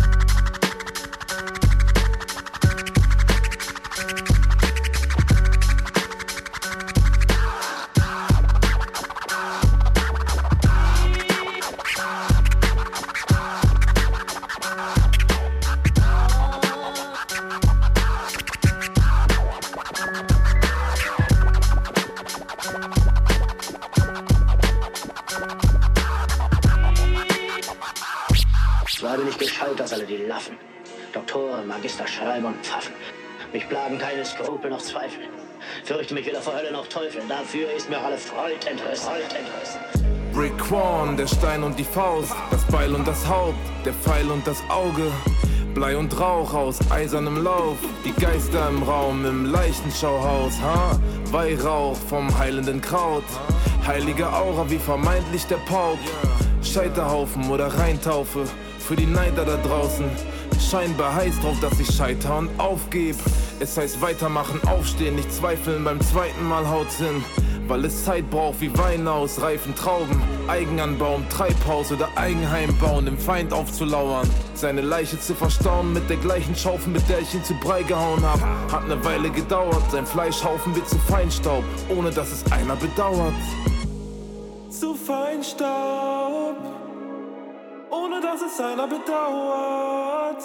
Gerade nicht gescheit aus alle die Laffen. Doktoren, Magister, Schreiber und Pfaffen. Mich plagen keine Skrupel noch Zweifel. Fürchte mich weder vor Hölle noch Teufel. Dafür ist mir alle Freud entrissen. Rick Quan, der Stein und die Faust, das Beil und das Haupt, der Pfeil und das Auge. Blei und Rauch aus eisernem Lauf, die Geister im Raum im Leichenschauhaus, ha? Weihrauch vom heilenden Kraut, heilige Aura wie vermeintlich der Paup. Scheiterhaufen oder Reintaufe für die Neider da draußen. Scheinbar heiß drauf, dass ich scheiter und aufgeb. Es heißt weitermachen, aufstehen, nicht zweifeln, beim zweiten Mal haut's hin. Weil es Zeit braucht wie Wein aus reifen Trauben. Eigenanbau im Treibhaus oder Eigenheim bauen, dem Feind aufzulauern. Seine Leiche zu verstauen mit der gleichen Schaufel, mit der ich ihn zu Brei gehauen hab. Hat ne Weile gedauert, sein Fleischhaufen wird zu Feinstaub, ohne dass es einer bedauert. Zu Feinstaub, ohne dass es einer bedauert.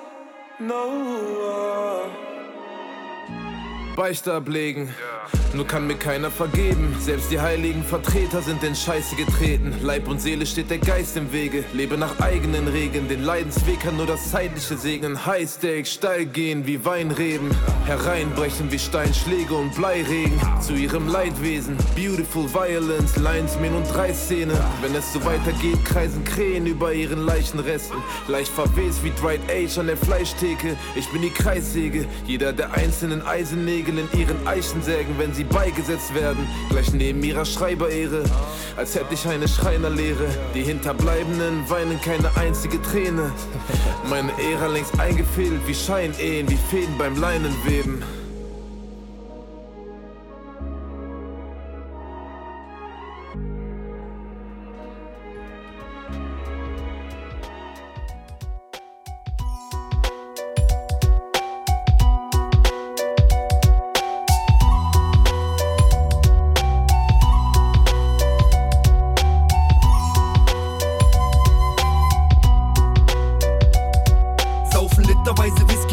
No. Beichte ablegen, nur kann mir keiner vergeben. Selbst die heiligen Vertreter sind in Scheiße getreten. Leib und Seele steht der Geist im Wege. Lebe nach eigenen Regeln, den Leidensweg kann nur das Zeitliche segnen. Highstake, steil gehen wie Weinreben, hereinbrechen wie Steinschläge und Bleiregen. Zu ihrem Leidwesen, beautiful violence, Linesman und Reißszene. Wenn es so weitergeht, kreisen Krähen über ihren Leichenresten. Leicht verwest wie Dried Age an der Fleischtheke. Ich bin die Kreissäge, jeder der einzelnen Eisennägel in ihren Eichensägen, wenn sie beigesetzt werden, gleich neben ihrer Schreiberehre. Als hätte ich eine Schreinerlehre. Die Hinterbleibenden weinen keine einzige Träne. Meine Ära längst eingefädelt wie Scheinehen, wie Fäden beim Leinenweben.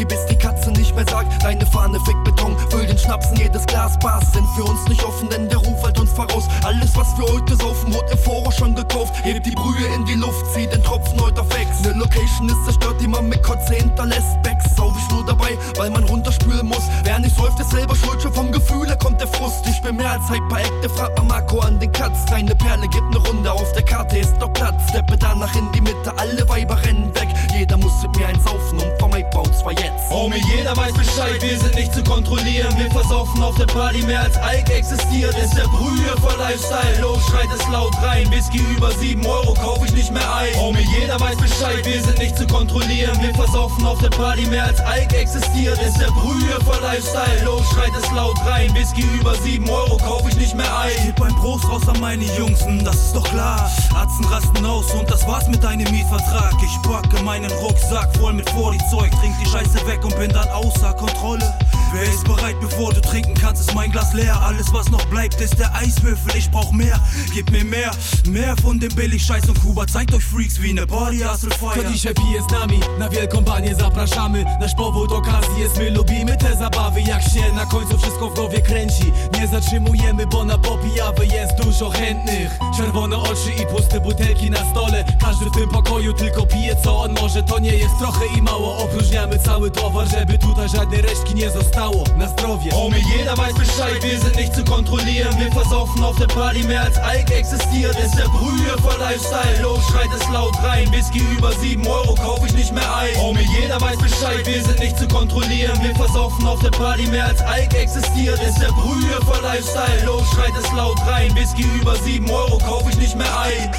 Whisky, bis die Katze nicht mehr sagt, deine Fahne fickt Beton, füll den Schnaps in jedes Glas. Bars sind für uns nicht offen, denn der Ruf hält uns voraus. Alles, was wir heute saufen, wurde im Voraus schon gekauft. Hebt die Brühe in die Luft, zieh den Tropfen heute auf Ex. Ne Location ist zerstört, die man mit Kotze hinterlässt. Becks sauf ich nur dabei, weil man runterspülen muss. Wer nicht säuft, ist selber schuld, schon vom Gefühl, da kommt der Frust. Ich bin mehr als Hyper-Active, frag mal Marco an den Katz. Deine Perle gibt ne Runde, auf der Karte ist doch Platz. Steppe danach in die Mitte, alle Weiber rennen weg. Jeder muss mit mir eins saufen und vermeidbar, und zwar jetzt. Homie, jeder weiß Bescheid, wir sind nicht zu kontrollieren. Wir versaufen auf der Party, mehr als Ike existiert. Ist der Brühe voll Lifestyle, los, schreit es laut rein. Whisky über sieben Euro, kauf ich nicht mehr ein. Homie, jeder weiß Bescheid, wir sind nicht zu kontrollieren. Wir versaufen auf der Party, mehr als Ike existiert. Ist der Brühe voll Lifestyle, los, schreit es laut rein. Whisky über sieben Euro, kauf ich nicht mehr ein. Ich heb ein Prost raus an meine Jungs, das ist doch klar. Atzen rasten aus und das war's mit deinem Mietvertrag. Ich packe meinen Rucksack voll mit Forty-Zeug, trink die Scheiße weg und bin dann außer Kontrolle. Wer ist bereit, bevor du trinken kannst, ist mein Glas leer. Alles, was noch bleibt, ist der Eiswürfel. Ich brauch mehr, gib mir mehr, mehr von dem Billig-Scheiß. Und Kuba zeigt euch Freaks wie ne Party-Hustle-Fire. To dzisiaj pije z nami, na wielką banię zapraszamy. Nasz powód okazji jest, my lubimy te zabawy. Jak się na końcu wszystko w głowie kręci, nie zatrzymujemy, bo na popijawy jest dużo chętnych. Czerwone oczy i puste butelki na stole. Każdy w tym pokoju tylko pije co on może. To nie jest trochę i mało, opróżniamy cały towar, żeby tutaj żadnej resztki nie zostało. Na zdrowie. Homie, jeder weiß Bescheid, wir sind nicht zu kontrollieren. Wir versaufen auf der Party, mehr als Ike existiert. Ist der Brühe voll Lifestyle, los, schreit es laut rein. Whisky über sieben Euro, kauf ich nicht mehr ein. Homie, jeder weiß Bescheid, wir sind nicht zu kontrollieren. Wir versaufen auf der Party, mehr als Ike existiert. Ist der Brühe voll Lifestyle, los, schreit es laut rein. Whisky über sieben Euro, kauf ich nicht mehr ein.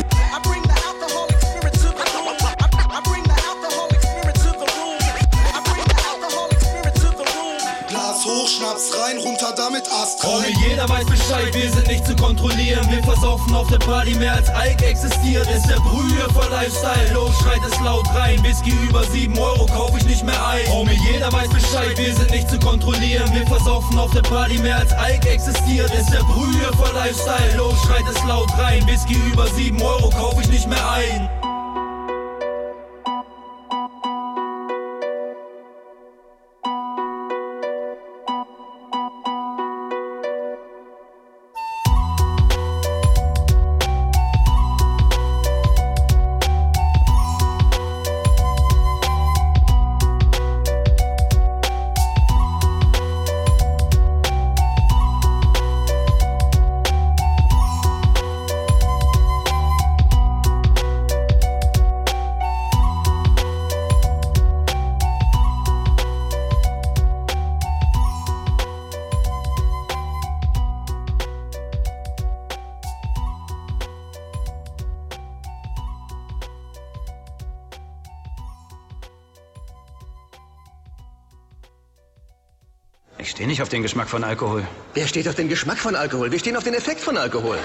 Hoch, Schnaps rein, runter damit Ast rein. Homie, jeder weiß Bescheid, wir sind nicht zu kontrollieren. Wir versaufen auf der Party, mehr als Ike existiert. Ist der Brühe voll Lifestyle, los, schreit es laut rein. Whisky über sieben Euro, kauf ich nicht mehr ein. Homie, jeder weiß Bescheid, wir sind nicht zu kontrollieren. Wir versaufen auf der Party, mehr als Ike existiert. Ist der Brühe voll Lifestyle, los, schreit es laut rein. Whisky über sieben Euro, kauf ich nicht mehr ein. Ich stehe nicht auf den Geschmack von Alkohol. Wer steht auf den Geschmack von Alkohol? Wir stehen auf den Effekt von Alkohol.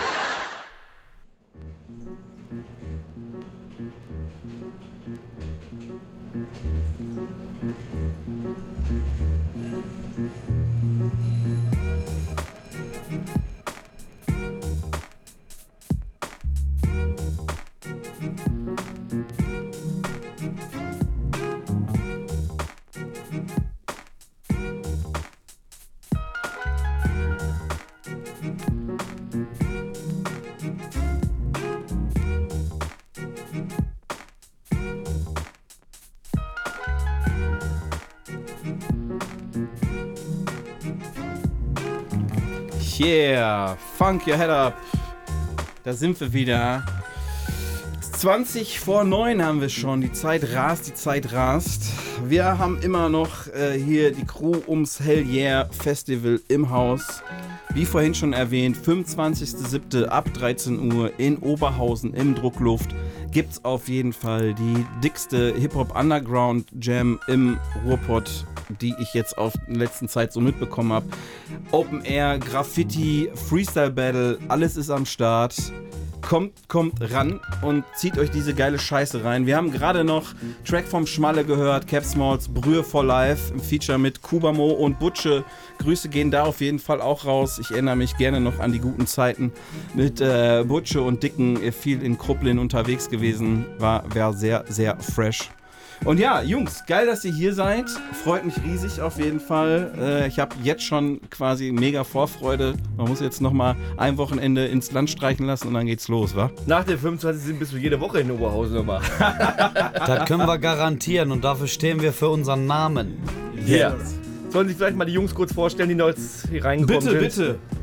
Yeah, funk your head up. Da sind wir wieder. zwanzig vor neun haben wir schon. Die Zeit rast, die Zeit rast. Wir haben immer noch äh, hier die Crew ums Hell Yeah Festival im Haus. Wie vorhin schon erwähnt, fünfundzwanzigster siebter ab dreizehn Uhr in Oberhausen im Druckluft gibt's auf jeden Fall die dickste Hip-Hop-Underground-Jam im Ruhrpott, die ich jetzt auf in letzter Zeit so mitbekommen habe. Open Air, Graffiti, Freestyle Battle, alles ist am Start. Kommt, kommt ran und zieht euch diese geile Scheiße rein. Wir haben gerade noch Track vom Schmalle gehört, Cap Smalls, Brühe for Life, im Feature mit Kubamo und Butsche. Grüße gehen da auf jeden Fall auch raus. Ich erinnere mich gerne noch an die guten Zeiten mit äh, Butsche und Dicken, viel in Krupplin unterwegs gewesen, war, war sehr, sehr fresh. Und ja, Jungs, geil, dass ihr hier seid. Freut mich riesig auf jeden Fall. Äh, ich habe jetzt schon quasi mega Vorfreude. Man muss jetzt nochmal ein Wochenende ins Land streichen lassen und dann geht's los, wa? Nach dem fünfundzwanzigsten bist du jede Woche in Oberhausen nochmal. Das können wir garantieren und dafür stehen wir für unseren Namen. Ja. Yeah. Sollen sich vielleicht mal die Jungs kurz vorstellen, die noch jetzt hier reingekommen bitte, sind? Bitte, bitte.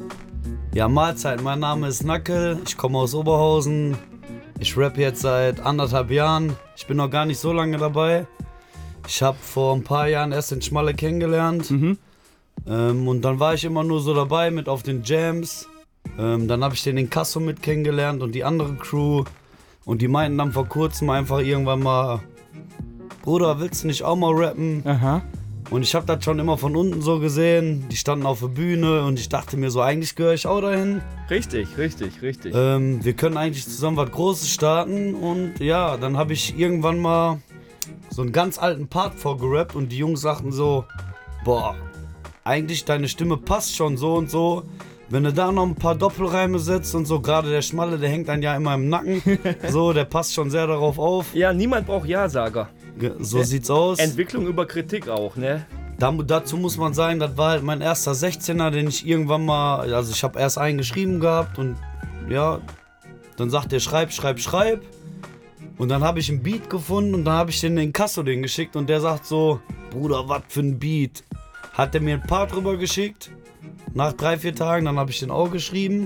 Ja, Mahlzeit. Mein Name ist Nackel. Ich komme aus Oberhausen. Ich rappe jetzt seit anderthalb Jahren. Ich bin noch gar nicht so lange dabei. Ich habe vor ein paar Jahren erst den Schmalle kennengelernt. Mhm. Ähm, und dann war ich immer nur so dabei mit auf den Jams. Ähm, dann habe ich den Inkasso mit kennengelernt und die andere Crew. Und die meinten dann vor kurzem einfach irgendwann mal, Bruder, willst du nicht auch mal rappen? Aha. Und ich habe das schon immer von unten so gesehen. Die standen auf der Bühne und ich dachte mir so, eigentlich gehöre ich auch dahin. Richtig, richtig, richtig. Ähm, wir können eigentlich zusammen was Großes starten. Und ja, dann habe ich irgendwann mal so einen ganz alten Part vorgerappt und die Jungs sagten so, boah, eigentlich deine Stimme passt schon so und so. Wenn du da noch ein paar Doppelreime setzt und so, gerade der Schmalle, der hängt dann ja immer im Nacken. So, der passt schon sehr darauf auf. Ja, niemand braucht Ja-Sager. So ja, sieht's aus. Entwicklung über Kritik auch, ne? Da, dazu muss man sagen, das war halt mein erster sechzehner, den ich irgendwann mal, also ich habe erst einen geschrieben gehabt und ja, dann sagt der schreib, schreib, schreib. Und dann habe ich einen Beat gefunden und dann habe ich den in Kasso den geschickt und der sagt so, Bruder, was für ein Beat. Hat der mir ein Part drüber geschickt, nach drei, vier Tagen, dann habe ich den auch geschrieben.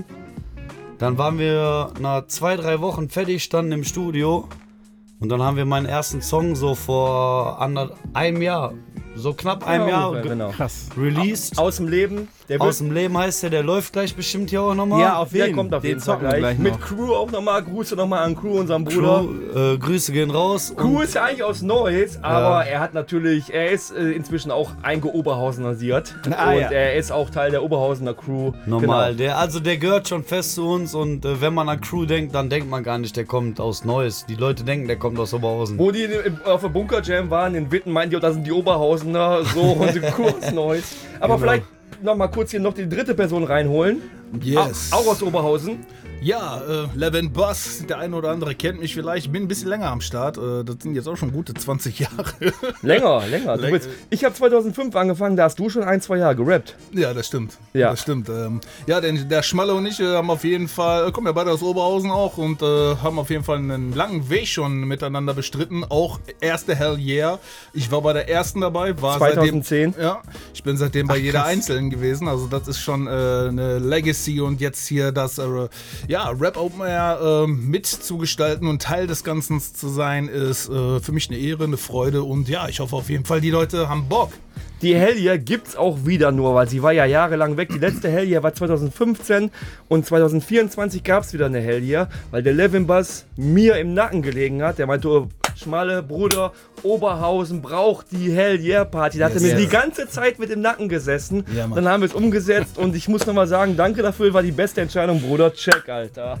Dann waren wir nach zwei, drei Wochen fertig, standen im Studio. Und dann haben wir meinen ersten Song so vor ander, einem Jahr, so knapp einem ja, Jahr genau. Krass. released. Aus dem Leben. Der Aus dem Leben heißt der, der läuft gleich bestimmt hier auch nochmal. Ja, auf jeden Fall. Der kommt auf jeden Fall gleich. gleich Mit Crew auch nochmal. Grüße nochmal an Crew, unseren Bruder. Crew, äh, Grüße gehen raus. Crew ist ja eigentlich aus Neuss, aber ja. er hat natürlich, er ist äh, inzwischen auch einge-Oberhausenasiert. Ah, und ja. er ist auch Teil der Oberhausener Crew. Normal, genau. der, also der gehört schon fest zu uns und äh, wenn man an Crew denkt, dann denkt man gar nicht, der kommt aus Neuss. Die Leute denken, der kommt aus Oberhausen. Wo die in, auf der Bunker Jam waren, in Witten, meinen die, da sind die Oberhausener, so und die Crew aus Neuss. Aber genau. vielleicht noch mal kurz hier noch die dritte Person reinholen. Yes. Auch aus Oberhausen. Ja, äh, Levin Bass, der eine oder andere kennt mich vielleicht. Ich bin ein bisschen länger am Start. Äh, das sind jetzt auch schon gute zwanzig Jahre. Länger, länger. Du willst, ich habe zweitausendfünf angefangen, da hast du schon ein, zwei Jahre gerappt. Ja, das stimmt. Ja, das stimmt. Ähm, ja, denn der Schmalle und ich äh, haben auf jeden Fall, kommen ja beide aus Oberhausen auch und äh, haben auf jeden Fall einen langen Weg schon miteinander bestritten. Auch erste Hell Yeah. Ich war bei der ersten dabei. War zweitausendzehn. Seitdem, ja, ich bin seitdem bei Ach, jeder krass. Einzelnen gewesen. Also das ist schon äh, eine Legacy und jetzt hier das... Äh, Ja, Rap Open Air äh, mitzugestalten und Teil des Ganzen zu sein, ist äh, für mich eine Ehre, eine Freude und ja, ich hoffe auf jeden Fall, die Leute haben Bock. Die Hell Yeah gibt's auch wieder nur, weil sie war ja jahrelang weg. Die letzte Hell Yeah war zweitausendfünfzehn und zweitausendvierundzwanzig gab's wieder eine Hell Yeah, weil der Levin Bass mir im Nacken gelegen hat. Der meinte, oh, Schmalle, Bruder, Oberhausen braucht die Hell Yeah Party. Da hat yes, er mir yes. die ganze Zeit mit im Nacken gesessen. Ja, dann haben wir es umgesetzt und ich muss nochmal sagen, danke dafür, war die beste Entscheidung, Bruder. Check, Alter.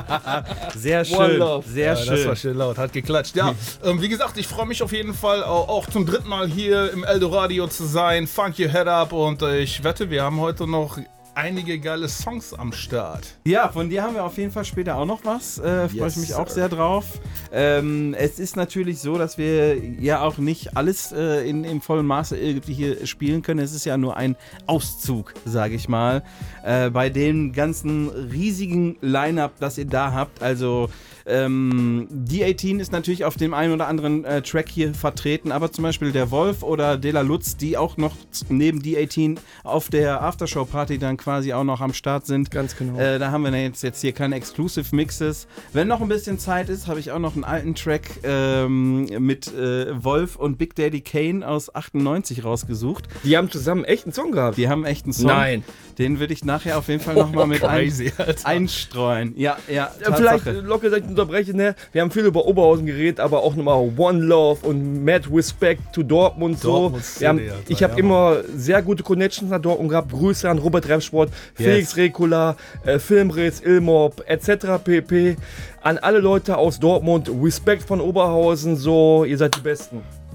Sehr schön, sehr ja, schön. Das war schön laut, hat geklatscht. Ja, ähm, wie gesagt, ich freue mich auf jeden Fall auch, auch zum dritten Mal hier im Eldoradio zu sein. Funk your head up und äh, ich wette, wir haben heute noch einige geile Songs am Start. Ja, von dir haben wir auf jeden Fall später auch noch was. Äh, Freue yes, ich mich auch sehr drauf. Ähm, es ist natürlich so, dass wir ja auch nicht alles äh, in, im vollen Maße irgendwie hier spielen können. Es ist ja nur ein Auszug, sage ich mal, äh, bei dem ganzen riesigen Line-Up, das ihr da habt. Also ähm, D achtzehn ist natürlich auf dem einen oder anderen äh, Track hier vertreten, aber zum Beispiel der Wolf oder De La Lutz, die auch noch neben D achtzehn auf der Aftershow-Party dann quasi auch noch am Start sind. Ganz genau. Äh, da haben wir jetzt, jetzt hier keine Exclusive Mixes. Wenn noch ein bisschen Zeit ist, habe ich auch noch einen alten Track ähm, mit äh, Wolf und Big Daddy Kane aus achtundneunzig rausgesusucht. Die haben zusammen echt einen Song gehabt? Die haben echt einen Song. Nein. Den würde ich nachher auf jeden Fall nochmal oh, mit crazy, ein, einstreuen. Ja, ja. Vielleicht, Locke, dass ich unterbreche, ne? Wir haben viel über Oberhausen geredet, aber auch nochmal One Love und Mad Respect to Dortmund. Dortmund so. Wir haben, Alter, ich habe ja, immer sehr gute Connections nach Dortmund gehabt. Grüße an Robert Remsport, yes. Felix Rekula, äh, Filmritz, Ilmob, et cetera pp. An alle Leute aus Dortmund, Respekt von Oberhausen, so, ihr seid die Besten.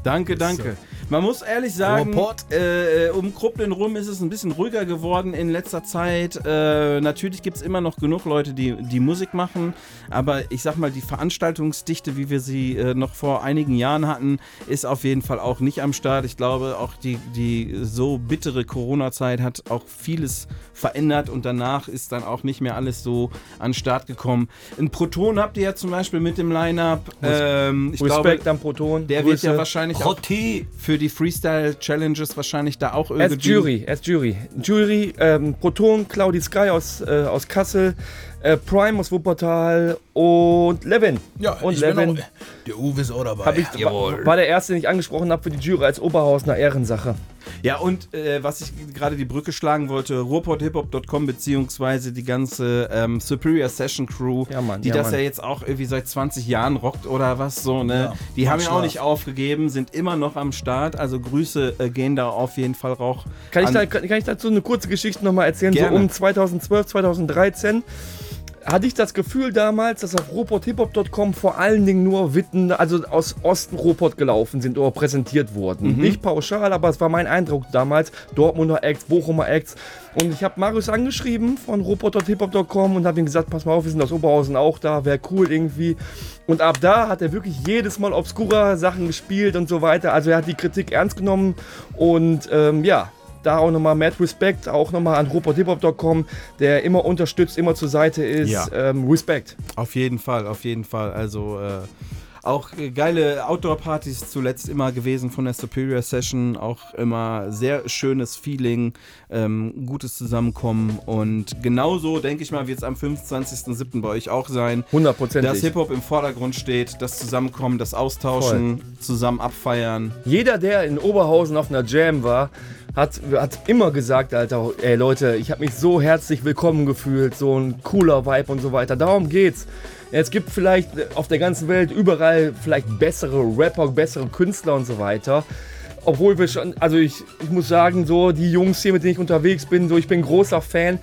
Danke, danke. Man muss ehrlich sagen, äh, um Krupplin rum ist es ein bisschen ruhiger geworden in letzter Zeit. Äh, natürlich gibt es immer noch genug Leute, die, die Musik machen, aber ich sag mal, die Veranstaltungsdichte, wie wir sie äh, noch vor einigen Jahren hatten, ist auf jeden Fall auch nicht am Start. Ich glaube, auch die, die so bittere Corona-Zeit hat auch vieles verändert und danach ist dann auch nicht mehr alles so an den Start gekommen. Ein Proton habt ihr ja zum Beispiel mit dem Line-Up. Ähm, ich Respekt glaube, am Proton. der Grüße. wird ja wahrscheinlich auch für die Freestyle-Challenges wahrscheinlich da auch Als irgendwie... Jury, als Jury. Jury, ähm, Proton, Claudi Sky aus, äh, aus Kassel, äh, Prime aus Wuppertal und Levin. Ja, und ich Levin. bin auch, der Uwe ist auch dabei. Hab ich, war, war der erste, den ich angesprochen habe für die Jury als Oberhausener Ehrensache. Ja, und äh, was ich gerade die Brücke schlagen wollte, ruhrpott hip hop punkt com beziehungsweise die ganze ähm, Superior Session Crew, ja, Mann, die ja, das Mann. ja jetzt auch irgendwie seit zwanzig Jahren rockt oder was so, ne? Ja, die haben ja Schlaf. auch nicht aufgegeben, sind immer noch am Start, also Grüße äh, gehen da auf jeden Fall auch. Kann ich, an- da, kann, kann ich dazu eine kurze Geschichte nochmal erzählen? Gerne. So um zweitausendzwölf, zweitausenddreizehn hatte ich das Gefühl damals, dass auf ruhrpott hip hop punkt com vor allen Dingen nur Witten, also aus Osten Ruhrpott gelaufen sind oder präsentiert wurden. Mhm. Nicht pauschal, aber es war mein Eindruck damals. Dortmunder Acts, Bochumer Acts. Und ich habe Marius angeschrieben von ruhrpott hip hop punkt com und habe ihm gesagt, pass mal auf, wir sind aus Oberhausen auch da, wäre cool irgendwie. Und ab da hat er wirklich jedes Mal obskurer Sachen gespielt und so weiter. Also er hat die Kritik ernst genommen und ähm, ja, da auch nochmal mad Respect, auch nochmal an ruhrpott hip hop punkt com, der immer unterstützt, immer zur Seite ist. Ja. Ähm, Respekt. Auf jeden Fall, auf jeden Fall. Also äh, auch äh, geile Outdoor-Partys zuletzt immer gewesen von der Superior Session. Auch immer sehr schönes Feeling, ähm, gutes Zusammenkommen. Und genauso, denke ich mal, wird es am fünfundzwanzigsten siebten bei euch auch sein. Hundertprozentig. Dass Hip-Hop im Vordergrund steht, das Zusammenkommen, das Austauschen, zusammen abfeiern. Jeder, der in Oberhausen auf einer Jam war, hat, hat immer gesagt, Alter, ey Leute, ich habe mich so herzlich willkommen gefühlt, so ein cooler Vibe und so weiter. Darum geht's. Es gibt vielleicht auf der ganzen Welt überall vielleicht bessere Rapper, bessere Künstler und so weiter. Obwohl wir schon, also ich, ich muss sagen, so die Jungs hier, mit denen ich unterwegs bin, so ich bin großer Fan.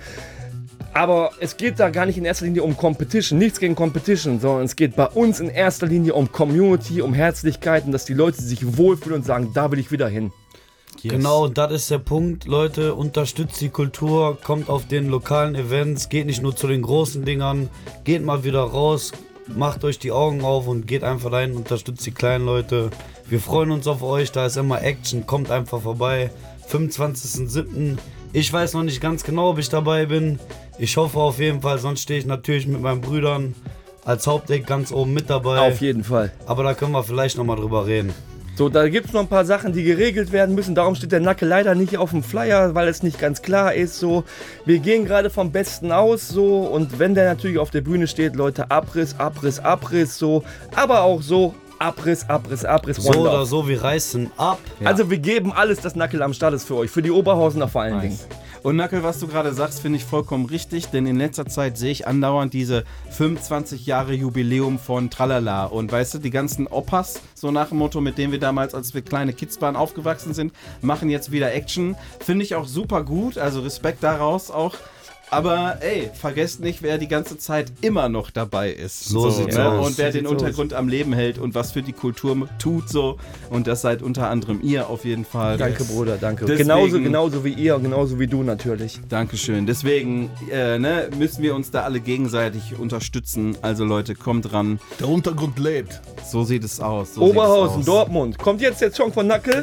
Aber es geht da gar nicht in erster Linie um Competition, nichts gegen Competition, sondern es geht bei uns in erster Linie um Community, um Herzlichkeit und dass die Leute sich wohlfühlen und sagen, da will ich wieder hin. Yes. Genau, das ist der Punkt, Leute, unterstützt die Kultur, kommt auf den lokalen Events, geht nicht nur zu den großen Dingern, geht mal wieder raus, macht euch die Augen auf und geht einfach dahin, unterstützt die kleinen Leute. Wir freuen uns auf euch, da ist immer Action, kommt einfach vorbei. fünfundzwanzigsten siebten Ich weiß noch nicht ganz genau, ob ich dabei bin. Ich hoffe auf jeden Fall, sonst stehe ich natürlich mit meinen Brüdern als Haupteck ganz oben mit dabei. Auf jeden Fall. Aber da können wir vielleicht nochmal drüber reden. So, da gibt es noch ein paar Sachen, die geregelt werden müssen. Darum steht der Nacke leider nicht auf dem Flyer, weil es nicht ganz klar ist. So, wir gehen gerade vom Besten aus. So, und wenn der natürlich auf der Bühne steht, Leute, Abriss, Abriss, Abriss. So, aber auch so Abriss, Abriss, Abriss. So One oder Love. so, wir reißen ab. Also wir geben alles, das Nackel am Start ist für euch. Für die Oberhausener vor allen Nice. Dingen. Und Nackel, was du gerade sagst, finde ich vollkommen richtig, denn in letzter Zeit sehe ich andauernd diese fünfundzwanzig Jahre Jubiläum von Tralala und weißt du, die ganzen Opas, so nach dem Motto, mit denen wir damals, als wir kleine Kids waren, aufgewachsen sind, machen jetzt wieder Action. Finde ich auch super gut, also Respekt daraus auch. Aber ey, vergesst nicht, wer die ganze Zeit immer noch dabei ist. So sieht's aus. Und wer So den sieht's Untergrund am Leben hält und was für die Kultur tut so. Und das seid unter anderem ihr auf jeden Fall. Danke, Bruder, danke. Deswegen, genauso, genauso wie ihr, genauso wie du natürlich. Dankeschön. Deswegen äh, ne, müssen wir uns da alle gegenseitig unterstützen. Also Leute, kommt ran. Der Untergrund lebt. So sieht es aus. So Oberhausen, sieht es aus. Dortmund. Kommt jetzt der Song von Nackel?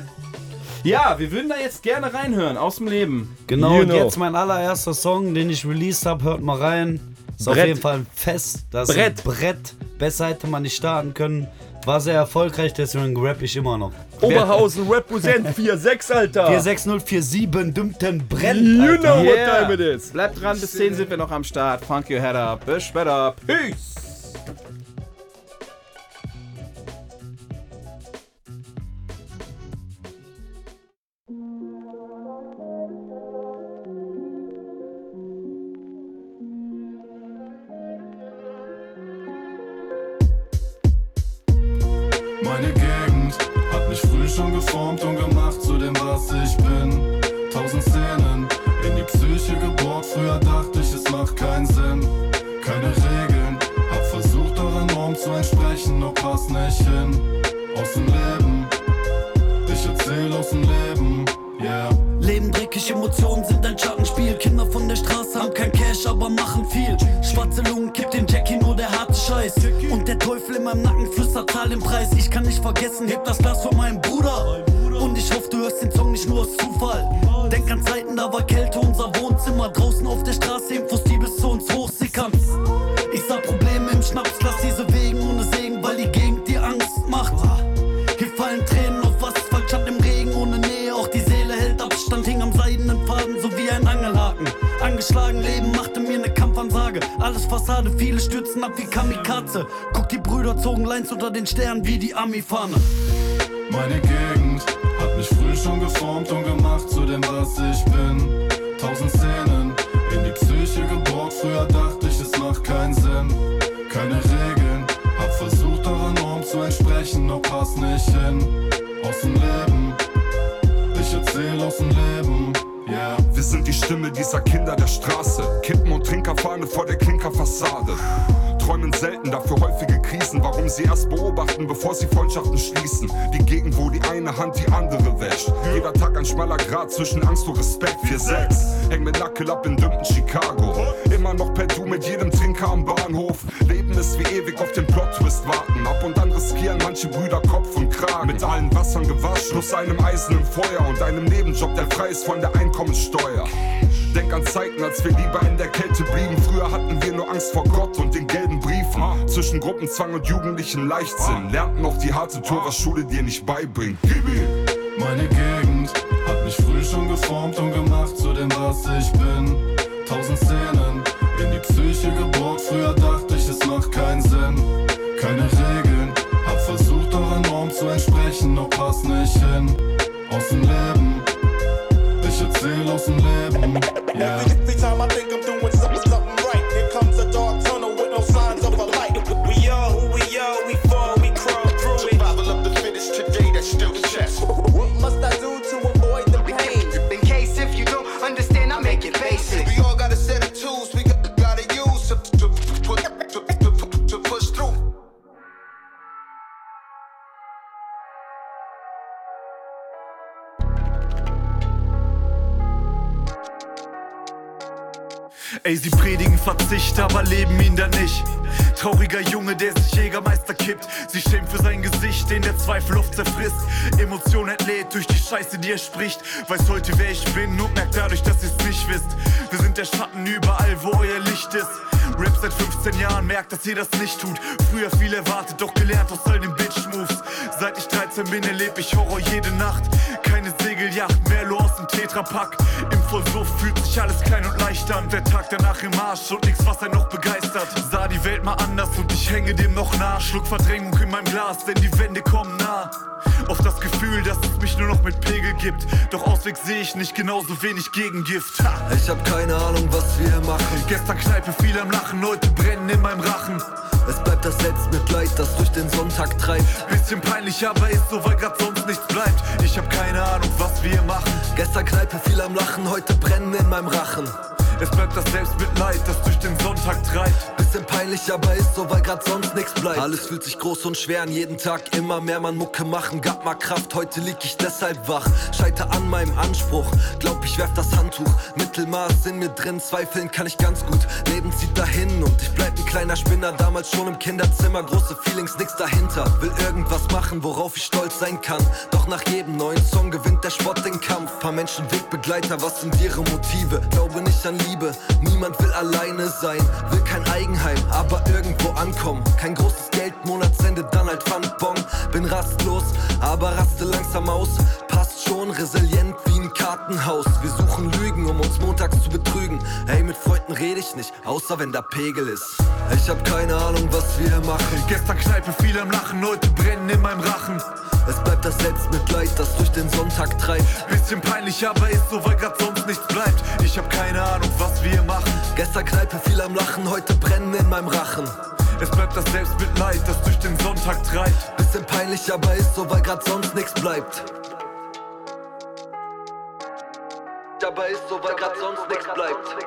Ja, wir würden da jetzt gerne reinhören, aus dem Leben. Genau, You und know. jetzt mein allererster Song, den ich released habe, hört mal rein. Ist auf Brett. jeden Fall ein Fest. Das Brett. ist ein Brett. Besser hätte man nicht starten können. War sehr erfolgreich, deswegen rap ich immer noch. Oberhausen represent vier sechs, Alter. vier sechs null vier sieben Dümpten brennt. You Alter. know what Yeah. time it is. Bleibt dran, bis zehn sind wir noch am Start. Funk your head up. Bis später. Peace. Meine Gegend hat mich früh schon geformt und gemacht zu dem, was ich bin. Tausend Szenen in die Psyche gebohrt, früher dachte ich, es macht keinen Sinn. Keine Regeln, hab versucht eurer Norm zu entsprechen, doch passt nicht hin. Aus dem Leben aus dem Leben, yeah. Leben dreckig, Emotionen sind ein Schattenspiel. Kinder von der Straße haben kein Cash, aber machen viel. Schwarze Lungen, kippt den Jackie nur der harte Scheiß. Und der Teufel in meinem Nacken flüstert, zahl den Preis. Ich kann nicht vergessen, heb das Glas von meinem Bruder. Und ich hoffe, du hörst den Song nicht nur aus Zufall. Denk an Zeiten, da war Kälte unser Wohnzimmer. Draußen auf der Straße, Infos, die bis zu uns hochsickern. Ich sah Probleme im Schnaps, lass diese Wegen ohne Segen, weil die Gegend dir Angst macht. Hier fallen Tränen auf Asphalt, statt im Regen ohne Nähe. Auch die Seele hält Abstand, hing am seidenen Faden, so wie ein Angelhaken. Angeschlagen, Leben machte mir ne Kampfansage. Alles Fassade, viele stürzen ab wie Kamikaze. Guck, die Brüder zogen Lines unter den Sternen wie die Ami-Fahne. Meine Gegend hat mich früh schon geformt und gemacht zu dem, was ich bin. Tausend Szenen in die Psyche gebohrt. Früher dachte ich, es macht keinen Sinn. Keine Regeln, hab versucht, eurer Norm zu entsprechen, doch pass nicht hin. Aus dem Leben, ich erzähl aus dem Leben, yeah. Wir sind die Stimme dieser Kinder der Straße. Kippen und Trinkerfahne vor der Klinkerfassade. Träumen selten, dafür häufige Krisen. Warum sie erst beobachten, bevor sie Freundschaften schließen. Die Gegend, wo die eine Hand die andere wäscht. Jeder Tag ein schmaler Grat zwischen Angst und Respekt. vier sechs, häng mit Nackel ab in dümmten Chicago. Immer noch per Du mit jedem Trinker am Bahnhof. Leben ist wie ewig auf den Plot-Twist warten. Ab und an riskieren manche Brüder Kopf und Kragen. Mit allen Wassern gewaschen, plus einem Eisen im Feuer. Und einem Nebenjob, der frei ist von der Einkommenssteuer. Denk an Zeiten, als wir lieber in der Kälte blieben. Früher hatten wir nur Angst vor Gott und den gelben Briefen. Zwischen Gruppenzwang und jugendlichen Leichtsinn. Lernten noch die harte Tour, was Schule dir nicht beibringt. Meine Gegend hat mich früh schon geformt und gemacht zu dem, was ich bin. Tausend Szenen in die Psyche gebohrt. Früher dachte ich, es macht keinen Sinn. Keine Regeln, hab versucht, eurer Norm zu entsprechen, doch pass nicht hin. Aus dem Leben, ich erzähl aus dem Leben, yeah. Every time I think I'm doing something, something right, here comes a dark tunnel with no signs of a light. We are who we are, we fall, we crawl through it. Survival of the fittest today, that's still the chess. What must I do to avoid the pain? In case if you don't understand, I make it basic. We all got a set of tools we got, gotta use to, to, to, to, to, to push through. Ey, sie predigen Verzicht, aber leben ihn da nicht. Trauriger Junge, der sich Jägermeister kippt. Sie schämt für sein Gesicht, den der Zweifel oft zerfrisst. Emotion entlädt durch die Scheiße, die er spricht. Weiß heute, wer ich bin und merkt dadurch, dass ihr's nicht wisst. Wir sind der Schatten überall, wo euer Licht ist. Rap seit fünfzehn Jahren, merkt, dass ihr das nicht tut. Früher viel erwartet, doch gelernt aus all den Bitch-Moves. Seit ich dreizehn bin, erleb ich Horror jede Nacht. Keine Segelyacht, Merlo aus dem Tetrapack. Im Vollsuff fühlt sich alles klein und leicht an. Der Tag danach im Arsch und nix, was einen noch begeistert. Sah die Welt mal anders und ich hänge dem noch nah. Schluck Verdrängung in meinem Glas, denn die Wände kommen nah. Auf das Gefühl, dass es mich nur noch mit Pegel gibt. Doch Ausweg sehe ich nicht, genauso wenig Gegengift. Ha. Ich hab keine Ahnung, was wir machen. Gestern Kneipe viel am Lachen, heute brennen in meinem Rachen. Es bleibt das Selbstmitleid, das durch den Sonntag treibt. Bisschen peinlich, aber ist so, weil grad sonst nichts bleibt. Ich hab keine Ahnung, was wir machen. Gestern Kneipe viel am Lachen, heute brennen in meinem Rachen. Es bleibt das Selbstmitleid, das durch den Sonntag treibt. Bisschen peinlich, aber ist so, weil grad sonst nichts bleibt. Alles fühlt sich groß und schwer an, jeden Tag immer mehr man Mucke machen. Gab mal Kraft, heute lieg ich deshalb wach. Scheiter an meinem Anspruch, glaub ich werf das Handtuch. Mittelmaß in mir drin, zweifeln kann ich ganz gut. Leben zieht dahin und ich bleib ein kleiner Spinner. Damals schon im Kinderzimmer, große Feelings, nix dahinter. Will irgendwas machen, worauf ich stolz sein kann. Doch nach jedem neuen Song gewinnt der Spott den Kampf. Paar Menschen Wegbegleiter, was sind ihre Motive? Glaube nicht an Liebe, niemand will alleine sein. Will kein Eigenheim, aber irgendwo ankommen. Kein großes Geld, Monatsende, dann halt Pfandbon. Bin rastlos, aber raste langsam aus. Passt schon, resilient wie ein Kartenhaus. Wir suchen Lügen, um uns montags zu betrügen. Hey, mit Freunden rede ich nicht, außer wenn da Pegel ist. Ich hab keine Ahnung, was wir machen. Gestern Kneipe viel am Lachen, heute brennen in meinem Rachen. Es bleibt das Selbstmitleid, das durch den Sonntag treibt. Bisschen peinlich, aber ist so, weil grad sonst nichts bleibt. Ich hab keine Ahnung, was wir machen. Gestern Kneipe viel am Lachen, heute brennen in meinem Rachen. Es bleibt das Selbstmitleid, das durch den Sonntag treibt. Bisschen peinlich, aber ist so, weil grad sonst nichts bleibt. Dabei ist so, weil grad sonst nichts bleibt.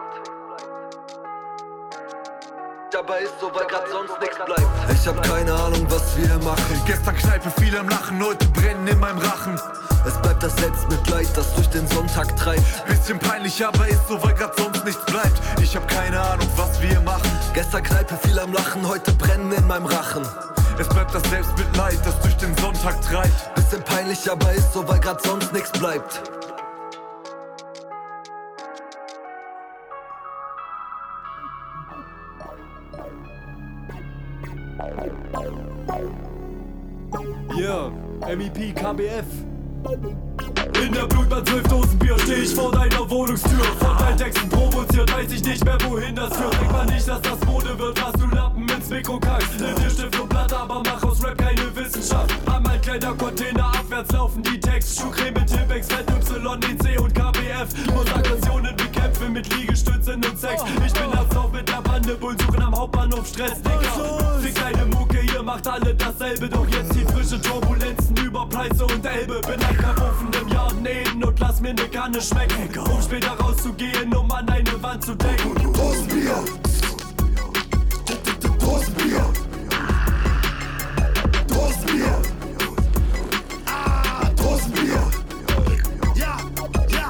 Dabei ist so, weil grad sonst nichts bleibt. Ich hab keine Ahnung, was wir machen. Gestern Kneipe viel am Lachen, heute brennen in meinem Rachen. Es bleibt Selbstmitleid, das durch den Sonntag treibt. Bisschen peinlich, aber ist so, weil grad sonst nichts bleibt. Ich hab keine Ahnung, was wir machen. Gestern Kneipe viel am Lachen, heute brennen in meinem Rachen. Es bleibt das Selbstmitleid, das durch den Sonntag treibt. Bisschen peinlich, aber ist so, weil grad sonst nichts bleibt. Yeah, M E P, K B F. In der Blutbahn zwölf Dosen Bier steh ich vor deiner Wohnungstür. Von deinen Texten provoziert, weiß ich nicht mehr wohin das führt. Denk mal nicht, dass das Mode wird, was du Lappen ins Mikro kackst. Nimm dir Stift und Blatt, aber mach aus Rap keine Wissenschaft. An mein kleiner Container abwärts laufen die Texte. Schuhcreme mit Timbex, Fett, Y, E C und K B F. Muss Aggressionen bekämpfen mit Liegestützen und Sex. Ich bin das auf mit der Bande, Bullen suchen am Hauptbahnhof Stress, Digga. Fick deine Mucke, ihr macht alle dasselbe. Doch jetzt die frische Turbulenzen über Pleiße und Elbe. Bin ein Karofen im Jahren Eden und lass mir ne Kanne schmecken, um später rauszugehen, um an eine Wand zu decken. Dosenbier, Dosenbier, Dosenbier, ah, Dosenbier, ja, ja,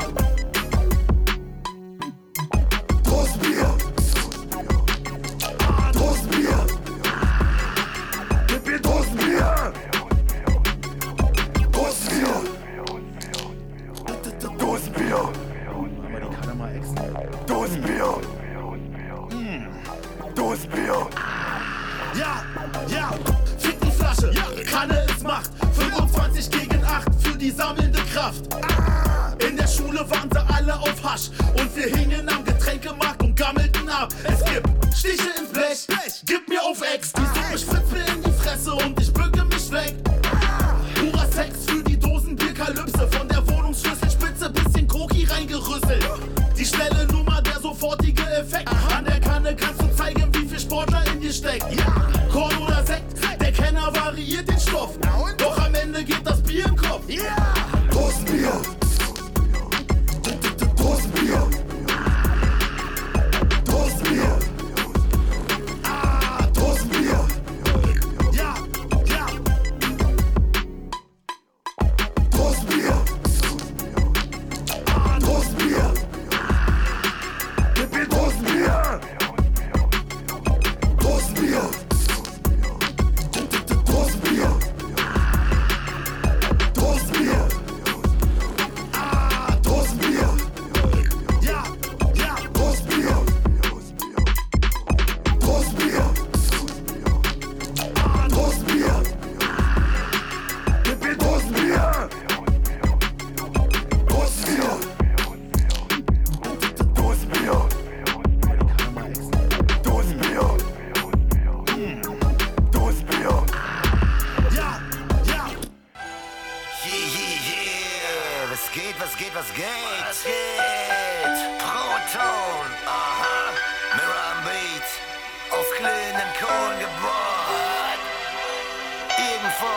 Dosenbier, ah, Dosenbier, gib mir Dosenbier, Dosenbier. Dosenbier. Dosenbier. Dosenbier. Ja, ja, fick die Flasche, ja. Kanne ist Macht. fünfundzwanzig gegen acht für die sammelnde Kraft. In der Schule waren sie alle auf Hasch und wir hingen am Getränkemarkt und gammelten ab. Es gibt Stiche ins Blech, gib mir auf Ex. Die Suppe spritzt mir in die Fresse und ich bücke mich weg. Purer Sex für die Dosenbierkalypse. Von der Wohnungsschlüsselspitze bisschen Koki reingerüsselt. Die schnelle Nummer, der sofortige Effekt. An der Kanne kannst du zeigen, wie viel Sportler in dir steckt. Ja, Korn oder Sekt, der Kenner variiert den Stoff. Doch am Ende geht das Bier im Kopf. Ja, Dosenbier. Dosenbier. Dosenbier. Ah, Dosenbier. ja, ja. Dosenbier. Ah, Dosenbier. Gib mir Dosenbier. Dosenbier. Dosenbier. Dosenbier. Ah, Dosenbier. Ja, ja. Dosenbier. Dosenbier. Ah, Dosenbier. Gib mir Dosenbier. Dosenbier. Dosenbier. Dosenbier. Dosenbier. Ja, ja. Yeah, yeah, yeah. Was geht, was geht, was geht? Was geht? Proton, aha. Mirror am Beat. Auf glühenden Kohlen geboren. Irgendwo.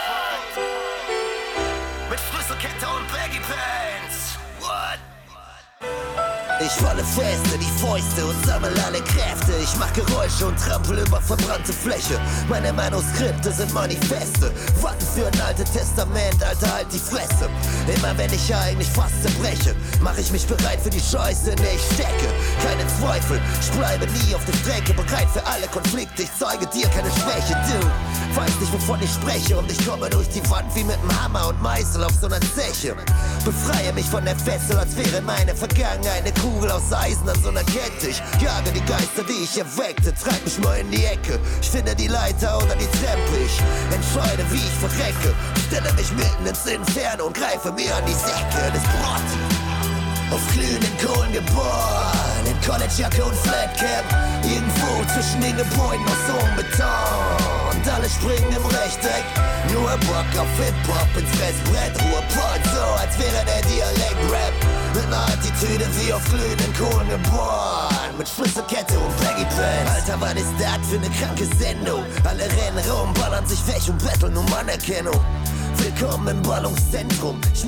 Mit Schlüsselkette und Baggy Pants. What? Ich falle fest in die Fäuste und sammle alle Kräfte. Ich mach Geräusche und trampel über verbrannte Fläche. Meine Manuskripte sind Manifeste. Warten für ein altes Testament, Alter, halt die Fresse. Immer wenn ich eigentlich fast zerbreche, mach ich mich bereit für die Scheiße, in der ich stecke. Keine Zweifel, ich bleibe nie auf der Strecke. Bereit für alle Konflikte, ich zeige dir keine Schwäche. Du weißt nicht, wovon ich spreche, und ich komme durch die Wand wie mit einem Hammer und Meißel auf so einer Zeche. Befreie mich von der Fessel, als wäre meine Vergangenheit eine Kugel aus Eisen an so einer Kette. Ich jage die Geister, die ich erweckte, treib mich mal in die Ecke. Ich finde die Leiter oder die Treppe, ich entscheide, wie ich verrecke. Stelle mich mitten ins Inferno und greife mir an die Säcke des Brot. Auf glühenden Kohlen geboren, in Collegejacke und Flatcap. Irgendwo zwischen den Gebäuden aus so einem Beton. Und alle springen im Rechteck. Nur Bock auf Hip-Hop ins Fressbrett. Ruhrpott, so als wäre der Dialekt-Rap. Mit einer Attitüde wie auf glühenden Kohlen geboren. Mit Schlüsselkette und Baggy Pants. Alter, was ist das für eine kranke Sendung? Alle rennen rum, ballern sich weg und betteln um Anerkennung. Willkommen im Ballungszentrum. Ich